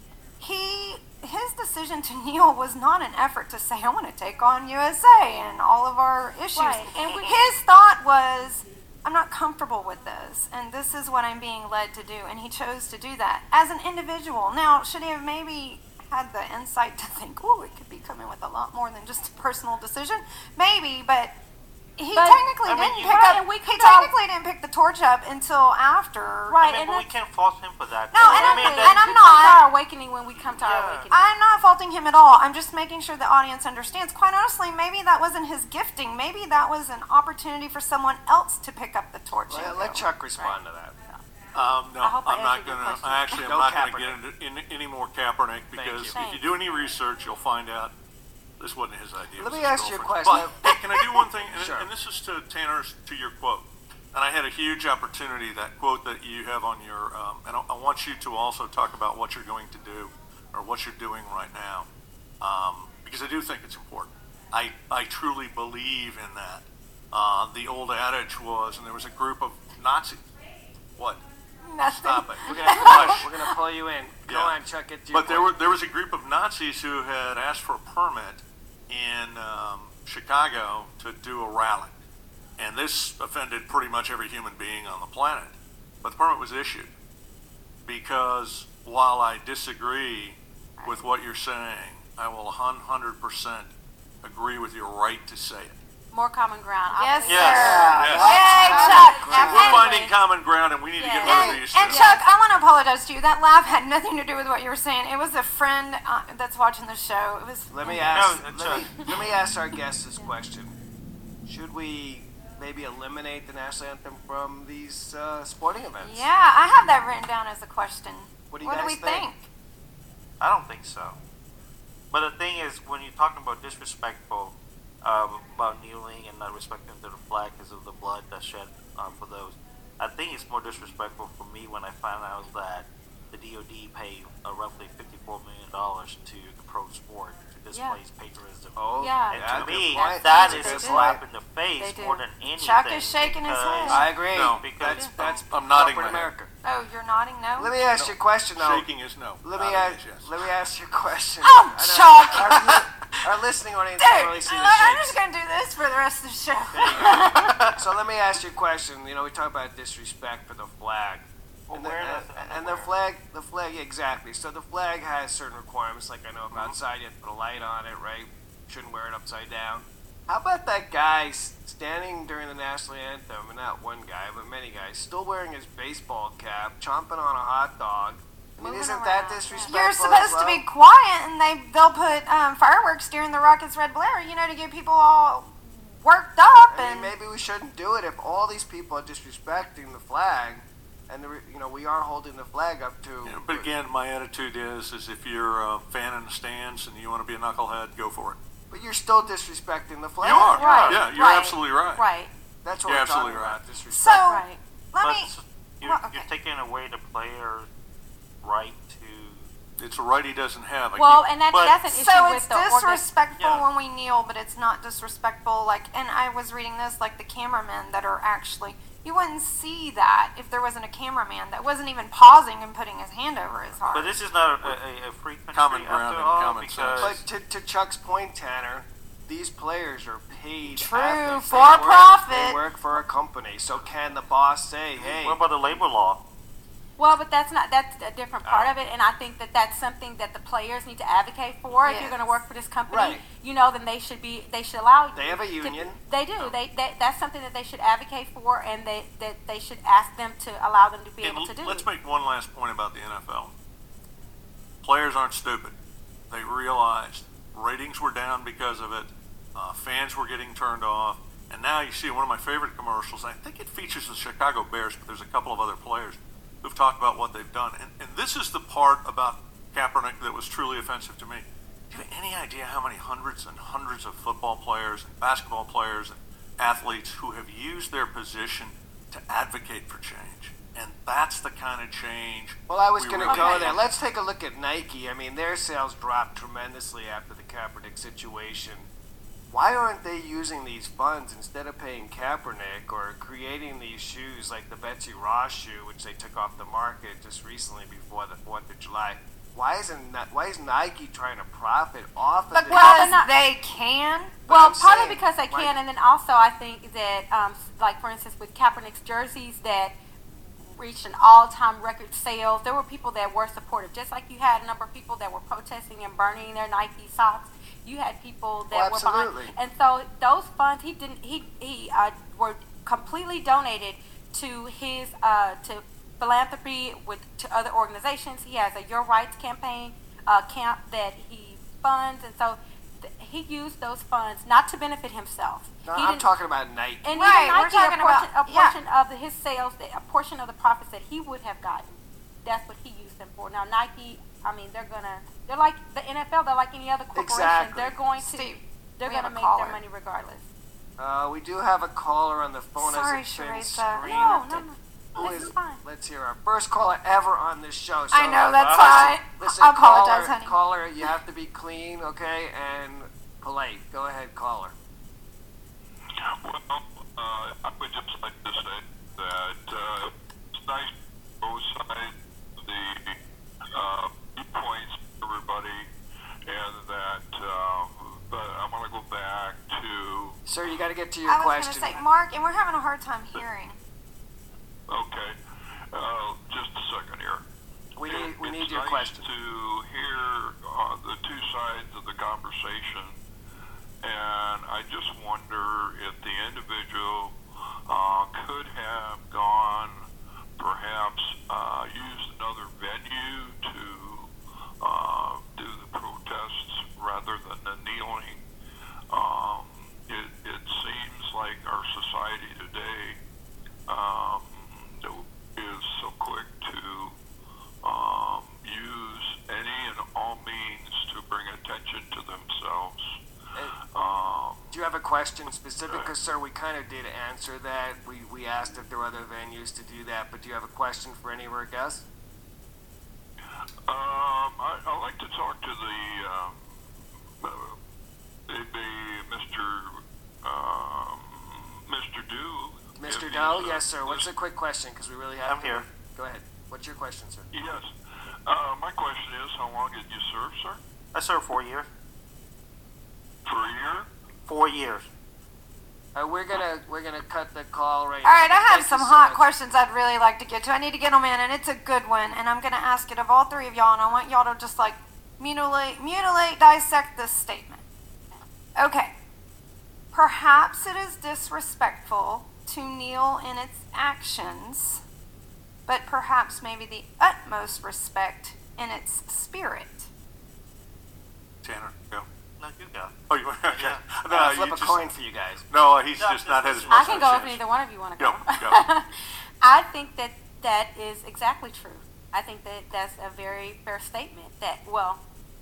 he his decision to kneel was not an effort to say, I want to take on U S A and all of our issues. Right. And we- his thought was, I'm not comfortable with this, and this is what I'm being led to do, and he chose to do that as an individual. Now, should he have maybe had the insight to think, oh, it could be coming with a lot more than just a personal decision? Maybe, but he But- technically I mean, didn't you- pick Right, up. and we He could all- technically didn't pick the torch up until after. Right. I mean, and but we that's- can't fault him for that. No, though. and I I'm- mean, and that- I'm We not- come to our awakening when we come to our Yeah. awakening. I'm not faulting him at all. I'm just making sure the audience understands. Quite honestly, maybe that wasn't his gifting. Maybe that was an opportunity for someone else to pick up the torch. Let, and let go. Chuck respond to that. Um, no, I hope I I'm not answered your gonna, question. I actually am Go not gonna Kaepernick. get into in, any more Kaepernick because you. if you Thanks. do any research, you'll find out this wasn't his idea. it Let was me his ask you a girlfriend's. question. But can I do one thing? And, Sure. and this is to Tanner's, to your quote. And I had a huge opportunity, that quote that you have on your, um, and I, I want you to also talk about what you're going to do or what you're doing right now, um, because I do think it's important. I, I truly believe in that. Uh, the old adage was, and there was a group of Nazis. What? Nothing. Stop it. We're gonna pull, we're gonna pull you in. Go Yeah. on, Chuck. Get to your But there were point. there was a group of Nazis who had asked for a permit in um, Chicago to do a rally, and this offended pretty much every human being on the planet. But the permit was issued because while I disagree with what you're saying, I will one hundred percent agree with your right to say it. More common ground. I Yes, believe. Yes, sir. yes. Yay, Yeah. Chuck. So So we're And- finding common ground, and we need to get Yeah. rid of And, these and two. Chuck, I want to apologize to you. That laugh had nothing to do with what you were saying. It was a friend uh, that's watching the show. It was. Let me ask. No, let, me, let me ask our guests this question: Should we maybe eliminate the national anthem from these uh, sporting events. Yeah, I have that written down as a question. What do you what guys do we think? think? I don't think so. But the thing is, when you're talking about disrespectful, um, about kneeling and not respecting to the flag because of the blood that's shed um, for those, I think it's more disrespectful for me when I find out that the D O D paid uh, roughly fifty-four million dollars to the pro sport to displace patriotism. Oh, Yeah. And yeah, to good me, point. that They is a do. slap in the face They do. more than anything. Chuck is shaking his because- head. I agree. No, that's because- that's I'm nodding corporate my head. America. Oh, you're nodding no? Let me ask you a question though. Shaking is no. Let me Nodding ask. is yes. Let me ask you a question. Oh, I know Chuck! Our, li- our listening audience Dude, can't really see the I'm shakes. just going to do this for the rest of the show. So let me ask you a question. You know, we talk about disrespect for the flag. And the, Awareness and, and and the awareness. flag, the flag, exactly. So the flag has certain requirements, like I know if outside you have to put a light on it, right? Shouldn't wear it upside down. How about that guy s- standing during the national anthem, and not one guy, but many guys, still wearing his baseball cap, chomping on a hot dog? I mean, Moving isn't around, that yeah. disrespectful? You're as supposed well? to be quiet, and they they'll put um, fireworks during the Rockets Red Blare, you know, to get people all worked up. I And mean, maybe we shouldn't do it if all these people are disrespecting the flag, and the, re- you know we are holding the flag up to. Yeah, but again, my attitude is, is if you're a fan in the stands and you want to be a knucklehead, go for it. But you're still disrespecting the flag. You are. Right, Yeah, you're right, absolutely right. Right. That's what You're we're talking absolutely right. about. Disrespect. so Right. let But me. you're, well, okay. you're taking away the player's right to. It's a right he doesn't have. I Well, keep- and that, but- that's an issue So with it's the organ- disrespectful Yeah. when we kneel, but it's not disrespectful. Like, and I was reading this, like the cameramen that are actually, you wouldn't see that if there wasn't a cameraman that wasn't even pausing and putting his hand over his heart. But this is not a, a, a free country Common ground after and all, common because But to, to Chuck's point, Tanner, these players are paid. True, athletes. for They work- profit. They work for a company. So can the boss say, "Hey, what about the labor law? Well, but that's not, that's a different part of it, and I think that that's something that the players need to advocate for. If you're going to Yes. work for this company, Right. you know, then they should be, they should allow you. They have a to- union. they do. They, they, that's something that they should advocate for, and they, that they should ask them to allow them to be And able to do. let's make one last point about the N F L. Players aren't stupid. They realized ratings were down because of it. Uh, fans were getting turned off. And now you see one of my favorite commercials. I think it features the Chicago Bears, but there's a couple of other players who've talked about what they've done. And, and this is the part about Kaepernick that was truly offensive to me. Do you have any idea how many hundreds and hundreds of football players and basketball players and athletes who have used their position to advocate for change? And that's the kind of change. Well, I was we going to really go need. there. Let's take a look at Nike. I mean, their sales dropped tremendously after the Kaepernick situation. Why aren't they using these funds instead of paying Kaepernick or creating these shoes like the Betsy Ross shoe, which they took off the market just recently before the fourth of July? Why isn't Ni- why is Nike trying to profit off of this? because they're not- they can. But Well, I'm partly saying, because they why- can, and then also I think that, um, s- like for instance, with Kaepernick's jerseys that reached an all-time record sales, there were people that were supportive. Just like you had a number of people that were protesting and burning their Nike socks, you had people that Oh, were absolutely. behind. And so those funds, he didn't, he he uh, were completely donated to his uh, to philanthropy with to other organizations. He has a Your Rights campaign uh, camp that he funds, and so th- he used those funds not to benefit himself. No, He I'm didn't- talking about Nike. and Right, even we're Nike, talking a portion, about- a yeah. portion of the, his sales, that- a portion of the profits that he would have gotten. That's what he used them for. Now Nike, I mean, they're gonna, they're like the N F L. They're like any other corporation. Exactly. They're going to, Steve, they're we have gonna a make caller. their money regardless. Uh, we do have a caller on the phone. Sorry, as it's been Sharisa. screened. No, no, no. Who This is- is fine. Let's hear our first caller ever on this show. So, I know, that's uh, fine. Listen, I apologize, caller, honey. caller, you have to be clean, okay, and polite. Go ahead, caller. Well, uh, I would just like to say that uh, it's nice both sides of the uh, viewpoints, everybody, and that. Um, but I want to go back to. Sir, you got to get to your I was question. going to say, Mark, and we're having a hard time hearing. Okay, uh, just a second here. we need we It's need your nice question. to hear uh, the two sides of the conversation, and I just wonder if the individual uh, could have gone, perhaps uh, used another venue to uh, do the protests rather than the kneeling. Um, it, it seems like our society question specific? Because, sir, we kind of did answer that. We, we asked if there were other venues to do that, but do you have a question for any of our guests? Um, I, I'd like to talk to the, um, uh, the, the Mister Um, Mister Dew. Mister if Doe? he's, uh, Yes, sir. What's the quick question? Because we really have I'm to. here. Go ahead. What's your question, sir? Yes. Uh, my question is, how long did you serve, sir? I served four years. For a year? Four years. Uh, we're gonna we're gonna cut the call right All now. right, I have Thank some you so hot much. questions I'd really like to get to. I need to get them in, and it's a good one. And I'm going to ask it of all three of y'all, and I want y'all to just like mutilate, mutilate, dissect this statement. Okay. Perhaps it is disrespectful to kneel in its actions, but perhaps maybe the utmost respect in its spirit. Tanner, go. No, you go. Oh, you okay? Yeah. No, I'll you flip a just, coin for you guys. No, he's No, just not had his I I most can of go a if chance. neither one of you want to Go, go. go. I think that that is exactly true. I think that that's a very fair statement. That, well,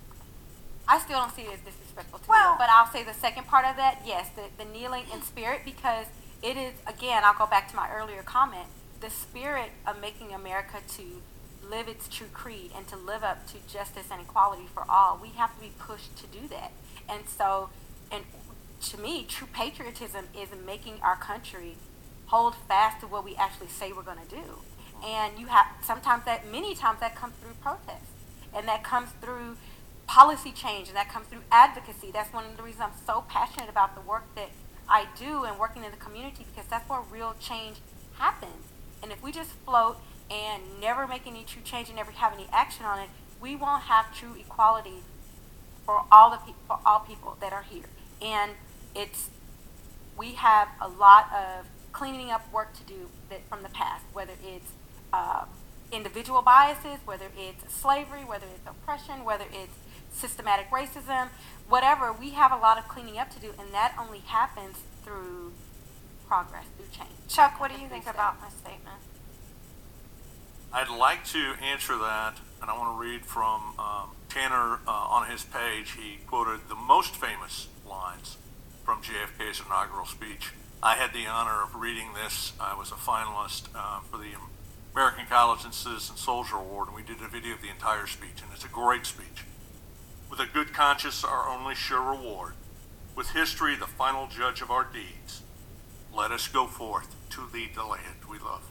I still don't see it as disrespectful to Well- kneel, but I'll say the second part of that, yes, the, the kneeling in spirit, because it is, again, I'll go back to my earlier comment, the spirit of making America to live its true creed and to live up to justice and equality for all. We have to be pushed to do that. And so, and to me, true patriotism is making our country hold fast to what we actually say we're going to do. And you have, sometimes that, many times that comes through protest. And that comes through policy change, and that comes through advocacy. That's one of the reasons I'm so passionate about the work that I do and working in the community, because that's where real change happens. And if we just float and never make any true change and never have any action on it, we won't have true equality for all the pe- for all people that are here. And it's, we have a lot of cleaning up work to do that from the past, whether it's uh, individual biases, whether it's slavery, whether it's oppression, whether it's systematic racism, whatever. We have a lot of cleaning up to do, and that only happens through progress, through change. Chuck, what do you Through think steps. about my statement? I'd like to answer that, and I want to read from um, Tanner uh, on his page. He quoted the most famous lines from J F K's inaugural speech. I had the honor of reading this. I was a finalist uh, for the American College and Citizen Soldier Award, and we did a video of the entire speech, and it's a great speech. With a good conscience, our only sure reward. With history, the final judge of our deeds. Let us go forth to lead the land we love.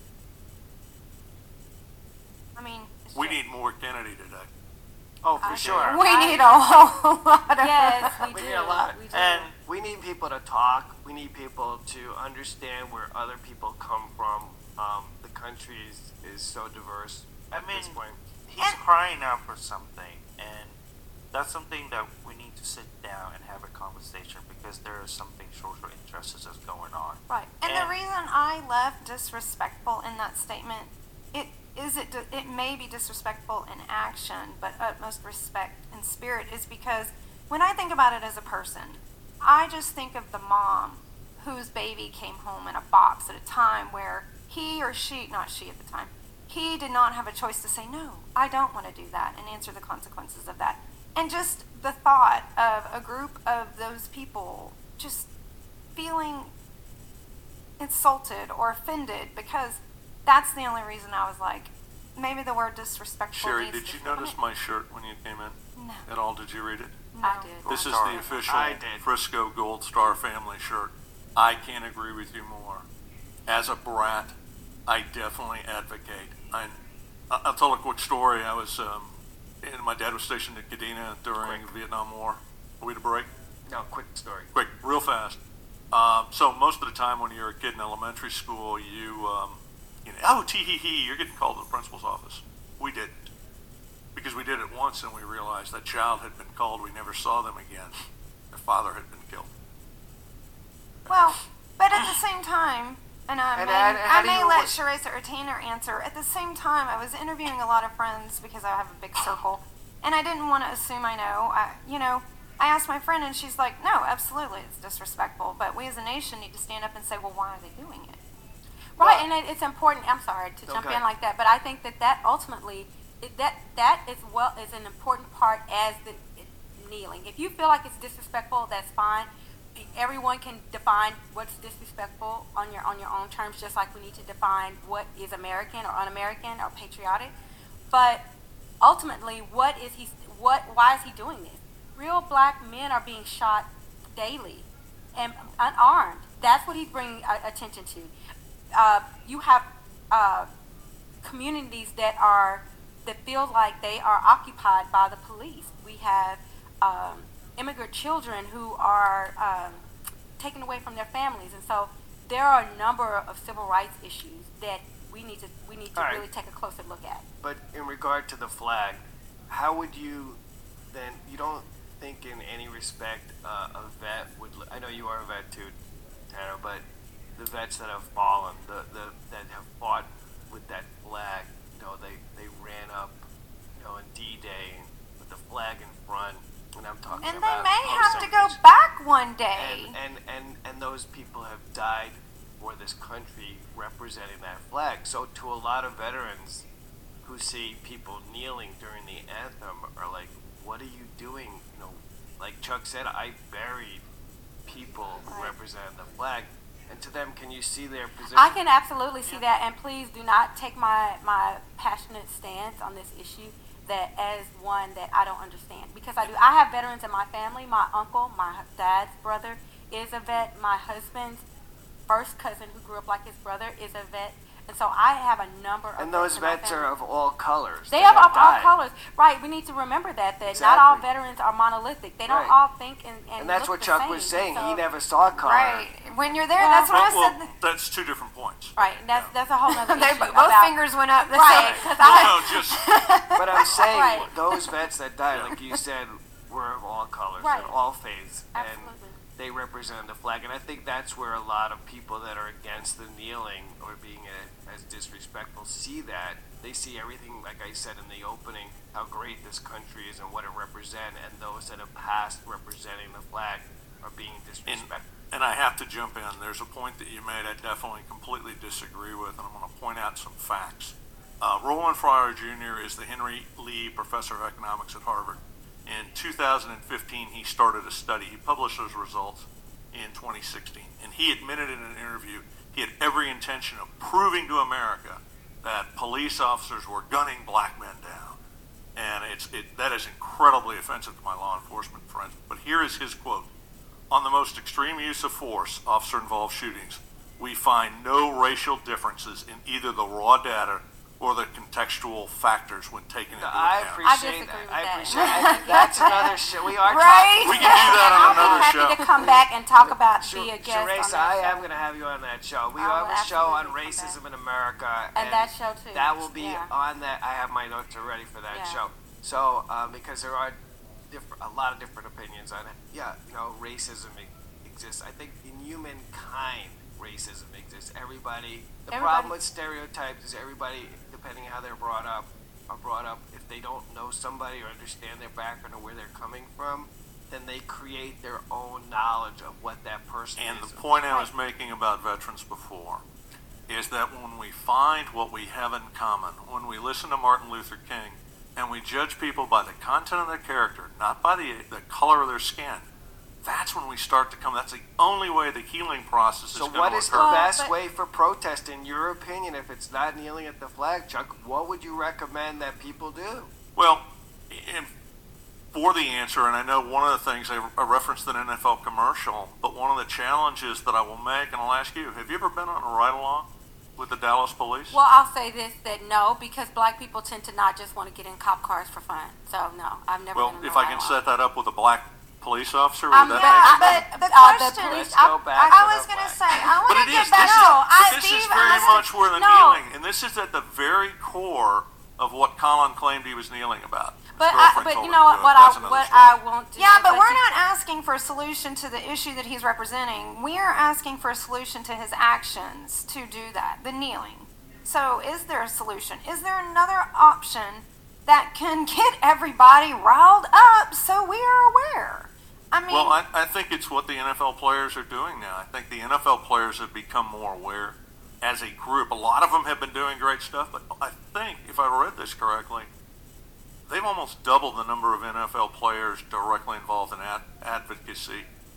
I mean, it's We just- need more Kennedy today. Oh, for I- sure. We I- need a whole lot of. Yes, we, We do. need a lot. We do. And We need people to talk. We need people to understand where other people come from. Um, the country is, is so diverse I at this mean- point. he's And- crying out for something, and that's something that we need to sit down and have a conversation, because there is something social injustice that's going on. Right. And, And- the reason I left disrespectful in that statement, it is it it may be disrespectful in action, but utmost respect in spirit, is because when I think about it as a person, I just think of the mom whose baby came home in a box at a time where he or she, not she at the time, he did not have a choice to say, no, I don't want to do that, and answer the consequences of that. And just the thought of a group of those people just feeling insulted or offended, because that's the only reason I was like, maybe the word disrespectful Sherry, needs did to you come notice in. my shirt when you came in No. at all? Did you read it? No. I did. This is Star. the official I did. Frisco Gold Star family shirt. I can't agree with you more. As a brat, I definitely advocate. I, I'll tell a quick story. I was, um, and my dad was stationed at Kadena during the Vietnam War. Are we to break? No, quick story. Quick, real fast. Um, so most of the time when you're a kid in elementary school, you, um, you know, oh, tee hee hee, you're getting called to the principal's office. We didn't. Because we did it once and we realized that child had been called, we never saw them again. Their father had been killed. Well, but at the same time, and I And may, how- how I do may you let work- Sharissa or Tanner answer. At the same time, I was interviewing a lot of friends because I have a big circle, and I didn't want to assume I know. I, you know, I asked my friend, and she's like, "No, absolutely, it's disrespectful. But we as a nation need to stand up and say, well, why are they doing it?" Right, Well- and it, it's important. I'm sorry to jump Okay. in like that, but I think that that ultimately, it, that that is well is an important part as the it, kneeling. If you feel like it's disrespectful, that's fine. everyone can define what's disrespectful on your on your own terms, just like we need to define what is American or un-American or patriotic. But ultimately, what is he? What? Why is he doing this? Real black men are being shot daily and unarmed. That's what he's bringing uh, attention to. Uh, you have uh, communities that are that feel like they are occupied by the police. We have um, immigrant children who are um, taken away from their families, and so there are a number of civil rights issues that we need to we need to All right. really take a closer look at. But in regard to the flag, how would you then? You don't think in any respect uh, a vet would? I know you are a vet too, Tanner, but the vets that have fallen, the, the that have fought with that flag, you know, they they ran up, you know, on D-Day with the flag in front. And I'm talking And they about may have to go post-seventies. back one day. And, and, and, and those people have died for this country representing that flag. So to a lot of veterans who see people kneeling during the anthem are like, what are you doing? You know, like Chuck said, I buried people who Right. represent the flag. And to them, can you see their position? I can absolutely see that, and please do not take my, my passionate stance on this issue that as one that I don't understand, because I do. I have veterans in my family. My uncle, my dad's brother, is a vet. My husband's first cousin, who grew up like his brother, is a vet, and so I have a number of And those in my vets family. are of all colors. They that have all, all died. colors, right? We need to remember that that not all Exactly. veterans are monolithic. They don't Right. all think and and, And that's look what the Chuck same. was saying. So- He never saw color. Right. When you're there, Yeah. that's what I Well, said. well, that's two different points. Right, and that's that's a whole other They, issue. both about, fingers went up. The Right, same. 'cause No, I- no, just But I'm saying Right. those vets that died, like you said, were of all colors Right. and all faiths, Absolutely. and they represent the flag. And I think that's where a lot of people that are against the kneeling or being a, as disrespectful see that. They see everything, like I said in the opening, how great this country is and what it represents, and those that have passed representing the flag are being And, disrespectful. and I have to jump in. There's a point that you made I definitely completely disagree with, and I'm going to point out some facts. Uh, Roland Fryer Junior is the Henry Lee Professor of Economics at Harvard. In two thousand fifteen, he started a study. He published those results in twenty sixteen, and he admitted in an interview he had every intention of proving to America that police officers were gunning black men down. And it's it that is incredibly offensive to my law enforcement friends. But here is his quote. On the most extreme use of force, officer-involved shootings, we find no racial differences in either the raw data or the contextual factors when taken into I account. appreciate disagree that. with I that. appreciate. I think that's another show. We are Right. talking. We can do that on I'll another be happy show. to come back and talk about Sh- be a guest on Sharesa, that I show. am going to have you on that show. We I will have a show on absolutely come racism in America, And that show too. That will be Yeah. on that. I have my notes already for that Yeah. show. So um, because there are different, a lot of different opinions on it. Yeah, you know, racism e- exists. I think in humankind, racism exists. Everybody. The Everybody- problem with stereotypes is everybody, depending how they're brought up, are brought up. If they don't know somebody or understand their background or where they're coming from, then they create their own knowledge of what that person And is. the point I was making about veterans before is that when we find what we have in common, when we listen to Martin Luther King and we judge people by the content of their character, not by the, the color of their skin, that's when we start to come. That's the only way the healing process So is going what to is the occur. Well, best but- way for protest, in your opinion, if it's not kneeling at the flag, Chuck? What would you recommend that people do? Well, in, for the answer, and I know one of the things, I, I referenced an N F L commercial, but one of the challenges that I will make, and I'll ask you, have you ever been on a ride-along with the Dallas police? Well, I'll say this, that no, because black people tend to not just want to get in cop cars for fun. So no, I've never Well, been in a if I can ride-along. set that up with a black police officer, would Um, that yeah, make But the Uh, the question, police- Let's go back. I to was the going to flag. say, I But want it to is. get back. This is, No, but I, this Steve is very asked- much where the no. kneeling, and this is at the very core of what Colin claimed he was kneeling about. His But I, girlfriend but told you him know to what? do it. What That's I another what story. I won't do. Yeah, but is we're you- not asking for a solution to the issue that he's representing. We are asking for a solution to his actions to do that, the kneeling. So is there a solution? Is there another option that can get everybody riled up so we are aware? I mean, Well, I, I think it's what the N F L players are doing now. I think the N F L players have become more aware as a group. A lot of them have been doing great stuff, but I think, if I read this correctly, they've almost doubled the number of N F L players directly involved in ad- advocacy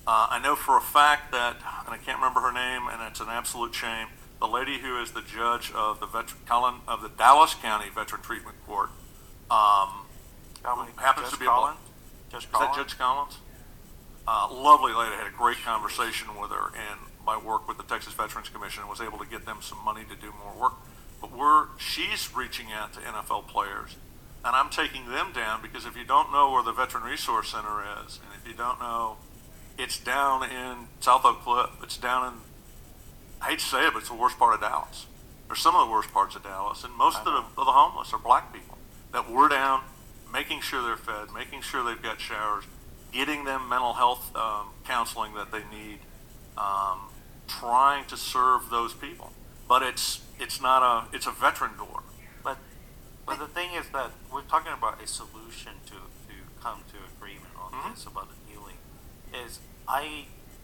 Uh, I know for a fact that, and I can't remember her name, and it's an absolute shame, the lady who is the judge of the veteran, Colin, of the Dallas County Veteran Treatment Court, um, Dominic, happens Judge to be Collins? a Judge Is Collins? that Judge Collins? Uh, lovely lady. I had a great conversation with her, and my work with the Texas Veterans Commission was able to get them some money to do more work. But we're she's reaching out to N F L players, and I'm taking them down because if you don't know where the Veteran Resource Center is, and if you don't know, it's down in South Oak Cliff. It's down in, I hate to say it, but it's the worst part of Dallas. Or some of the worst parts of Dallas, and most of the, of the homeless are black people that we're down, making sure they're fed, making sure they've got showers, getting them mental health um, counseling that they need, um, trying to serve those people. But it's it's not a it's a veteran door. But but the thing is that we're talking about a solution to, to come to agreement on Mhm. this about the kneeling. Is I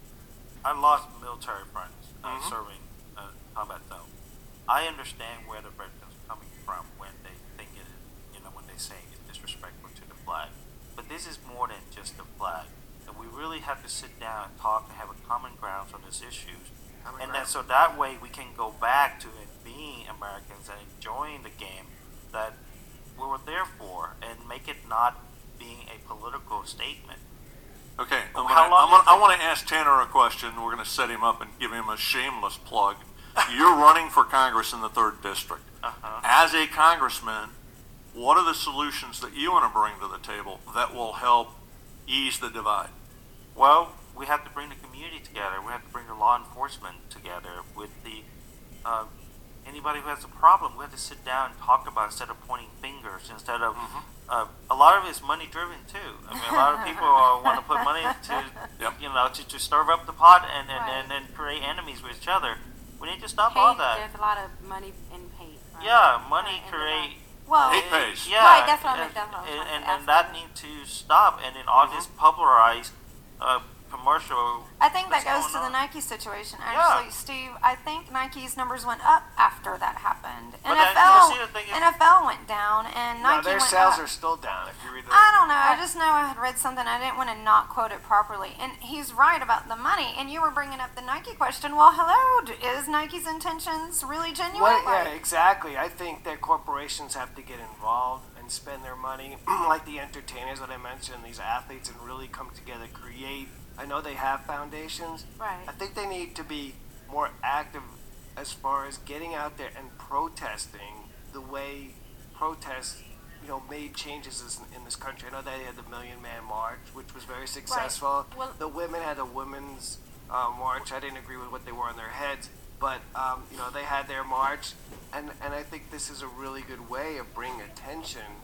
I lost military friends uh, Mhm. serving uh, combat zone. I understand where the veterans are coming from when they think it is, you know, when they say it's disrespectful to the flag. But this is more than just the flag. And we really have to sit down and talk and have a common ground on these issues. Common And ground. then so that way we can go back to it being Americans and enjoying the game that we were there for and make it not being a political statement. Okay, I'm How gonna, long I'm gonna, is I it? want to ask Tanner a question. We're going to set him up and give him a shameless plug. You're running for Congress in the third district. Uh-huh. As a congressman, what are the solutions that you want to bring to the table that will help ease the divide? Well, we have to bring the community together. We have to bring the law enforcement together with the uh, anybody who has a problem. We have to sit down and talk about it instead of pointing fingers. Instead of Mhm. uh, a lot of it is money driven too. I mean, a lot of people uh, want to put money to Yep. you know to, to stir up the pot and and, Right. and and create enemies with each other. We need to stop all Hate, that. there's a lot of money in hate. Right? Yeah, money Right, and create. Well, Hate pays. Yeah, Right, that's what I and, meant, that's what I was and, trying to and, say, and that absolutely. needs to stop. And then all this pulverized uh, commercial. I think that that's goes to going the on. Nike situation. Yeah. Actually, Steve, I think Nike's numbers went up after that happened. But then, N F L, you see, the thing is- N F L went down, and No, Nike their went sales up. are still down. If you read the I don't know. I just know I had read something. I didn't want to not quote it properly. And he's right about the money. And you were bringing up the Nike question. Well, hello. d- Is Nike's intentions really genuine? What, yeah, Like, exactly. I think that corporations have to get involved and spend their money, like the entertainers that I mentioned, these athletes, and really come together, create. I know they have foundations. Right. I think they need to be more active as far as getting out there and protesting the way protests, you know, made changes is- in this country. I know they had the Million Man March, which was very successful. Well- the women had a women's uh, march. I didn't agree with what they wore on their heads, but um, you know, they had their march, and and I think this is a really good way of bringing attention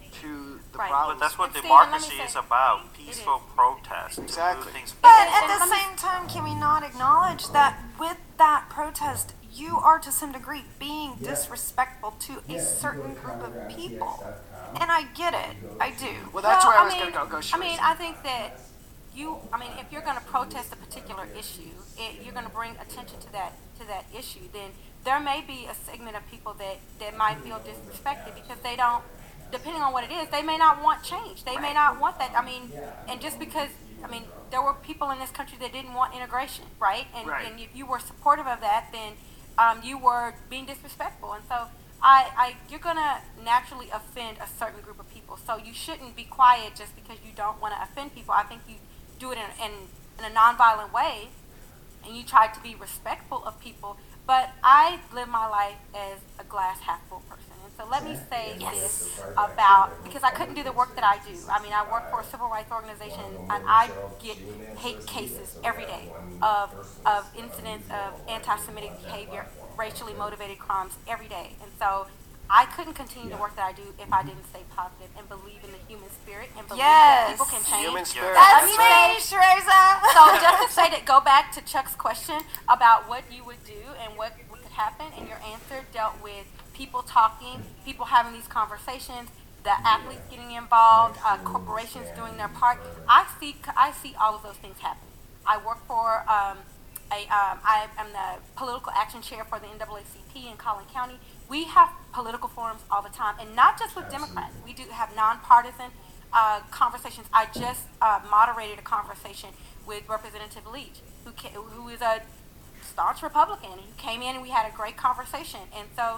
to the Right. problems. But that's what And Stephen, let me democracy say- is about: It peaceful is. protest. to move Exactly. things but forward. at the Let me- same time, can we not acknowledge that with that protest, you are to some degree being disrespectful to a certain group of people? And I get it. I do. Well, that's Well, where I I was mean- going to go. Go, I mean, Sharice. I think that you, I mean, if you're going to protest a particular issue, it, you're going to bring attention to that to that issue. Then there may be a segment of people that that might feel disrespected because they don't, depending on what it is, they may not want change. They may not want that. I mean, and just because, I mean, there were people in this country that didn't want integration, right? And Right. and if you were supportive of that, then um, you were being disrespectful, and so. I, I, you're gonna naturally offend a certain group of people, so you shouldn't be quiet just because you don't want to offend people. I think you do it in, in, in a nonviolent way, and you try to be respectful of people. But I live my life as a glass half full person, and so let me say this about, because I couldn't do the work that I do. I mean, I work for a civil rights organization, and I get hate cases every day of of incidents of anti-Semitic behavior, racially motivated crimes every day, and so I couldn't continue the work that I do if I didn't stay positive and believe in the human spirit and believe that Yes. people can change. Human spirit. That's Let me, me Shreza. So just to say that, go back to Chuck's question about what you would do and what, what could happen, and your answer dealt with people talking, people having these conversations, the athletes getting involved, uh, corporations doing their part. I see, I see all of those things happen. I work for um, a, um, I am the political action chair for the N double A C P in Collin County. We have political forums all the time, and not just with Democrats. We do have nonpartisan uh, conversations. I just uh, moderated a conversation with Representative Leach, who ca- who is a staunch Republican, and who came in and we had a great conversation. And so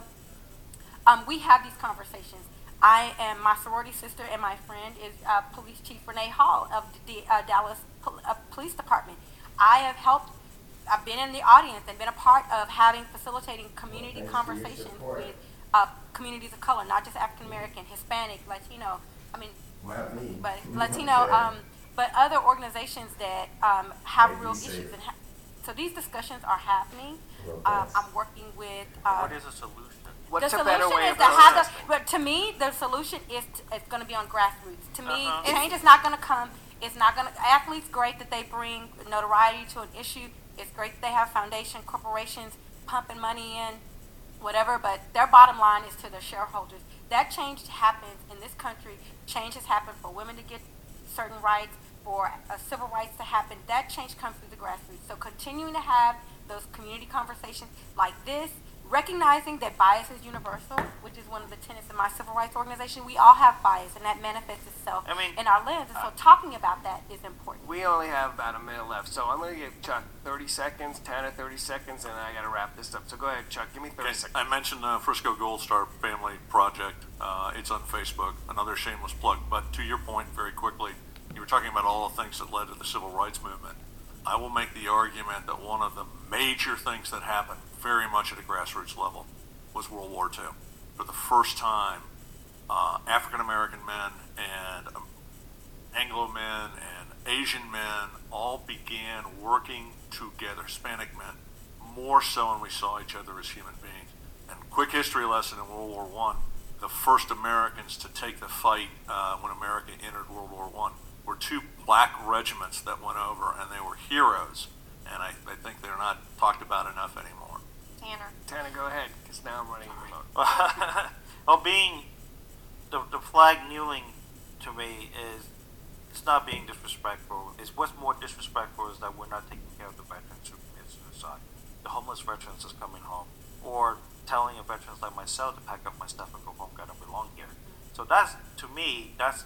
um, we have these conversations. I am, my sorority sister and my friend is uh, Police Chief Renee Hall of the uh, Dallas Pol- uh, Police Department. I have helped, I've been in the audience and been a part of having, facilitating community Well, thanks for your conversations support. with uh, communities of color, not just African American, Hispanic, Latino, I mean, Not me. but Latino, Okay. um, but other organizations that um, have Maybe real safe. issues. And ha- so these discussions are happening. Well, Um, thanks. I'm working with. Uh, What is a solution? What's the a better solution way is of to have the, protesting? but to me, the solution is to, it's going to be on grassroots. To me, Uh-huh. change is not going to come. It's not going to. Athletes, great that they bring notoriety to an issue. It's great that they have foundation corporations pumping money in, whatever. But their bottom line is to their shareholders. That change happens in this country. Change has happened for women to get certain rights, for uh, civil rights to happen. That change comes through the grassroots. So continuing to have those community conversations like this, recognizing that bias is universal, which is one of the tenets of my civil rights organization. We all have bias, and that manifests itself I mean, in our lens. And so talking about that is important. We only have about a minute left, so I'm going to give Chuck thirty seconds, Tanner thirty seconds, and I got to wrap this up. So go ahead, Chuck. Give me thirty Okay, seconds. I mentioned the Frisco Gold Star Family Project. Uh, it's on Facebook. Another shameless plug. But to your point, very quickly, you were talking about all the things that led to the civil rights movement. I will make the argument that one of the major things that happened very much at a grassroots level was World War Two. For the first time, uh, African American men and um, Anglo men and Asian men all began working together, Hispanic men, more so when we saw each other as human beings. And quick history lesson in World War One, the first Americans to take the fight uh, when America entered World War One were two black regiments that went over, and they were heroes. And I, I think they're not talked about enough anymore. Tanner. Tanner, go ahead, because now I'm running remote. Well, being the, the flag kneeling to me is it's not being disrespectful. It's what's more disrespectful is that we're not taking care of the veterans who commit suicide, the homeless veterans that's coming home, or telling a veterans like myself to pack up my stuff and go home. I don't belong here. So that's, to me, that's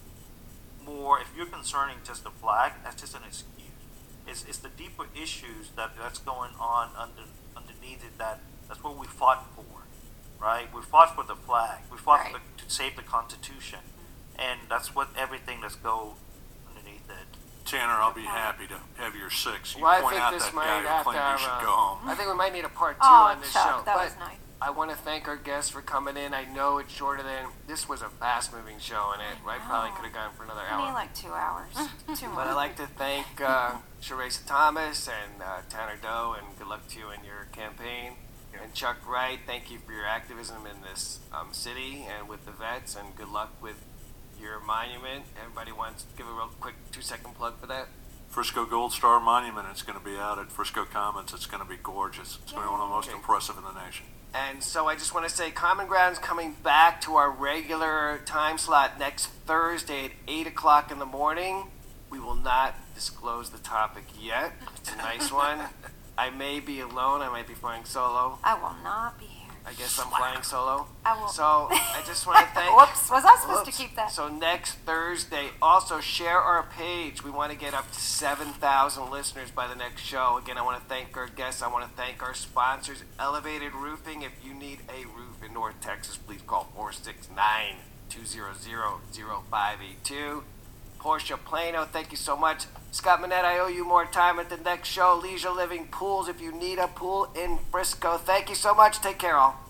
more. If you're concerning just the flag, that's just an excuse. It's, it's the deeper issues that that's going on under underneath it. That that's what we fought for, right? We fought for the flag. We fought Right. for the, to save the Constitution, and that's what everything that's go underneath it. Tanner, I'll be happy to have your six. You Well, I point think out this that might guy who have to claimed you have should a- go home. I think we might need a part two Oh, on this Chuck, show. that but was nice. I want to thank our guests for coming in. I know it's shorter than this was a fast-moving show, and it I probably know. could have gone for another I need hour. like two hours. Two But I'd more. like to thank uh, Sharesa Thomas and uh, Tanner Doe, and good luck to you in your campaign. And Chuck Wright, thank you for your activism in this um, city and with the vets, and good luck with your monument. Everybody wants to give a real quick two-second plug for that. Frisco Gold Star Monument. It's going to be out at Frisco Commons. It's going to be gorgeous. It's going to be one of the most Okay. impressive in the nation. And so I just want to say Common Ground's coming back to our regular time slot next Thursday at eight o'clock in the morning. We will not disclose the topic yet. It's a nice one. I may be alone. I might be flying solo. I will not be here. I guess I'm flying solo. I will. So I just want to thank... Whoops. Was I supposed Whoops. to keep that? So next Thursday, also share our page. We want to get up to seven thousand listeners by the next show. Again, I want to thank our guests. I want to thank our sponsors, Elevated Roofing. If you need a roof in North Texas, please call four six nine, two zero zero, zero five eight two. Portia Plano, thank you so much. Scott Manette, I owe you more time at the next show. Leisure Living Pools, if you need a pool in Frisco. Thank you so much. Take care, all.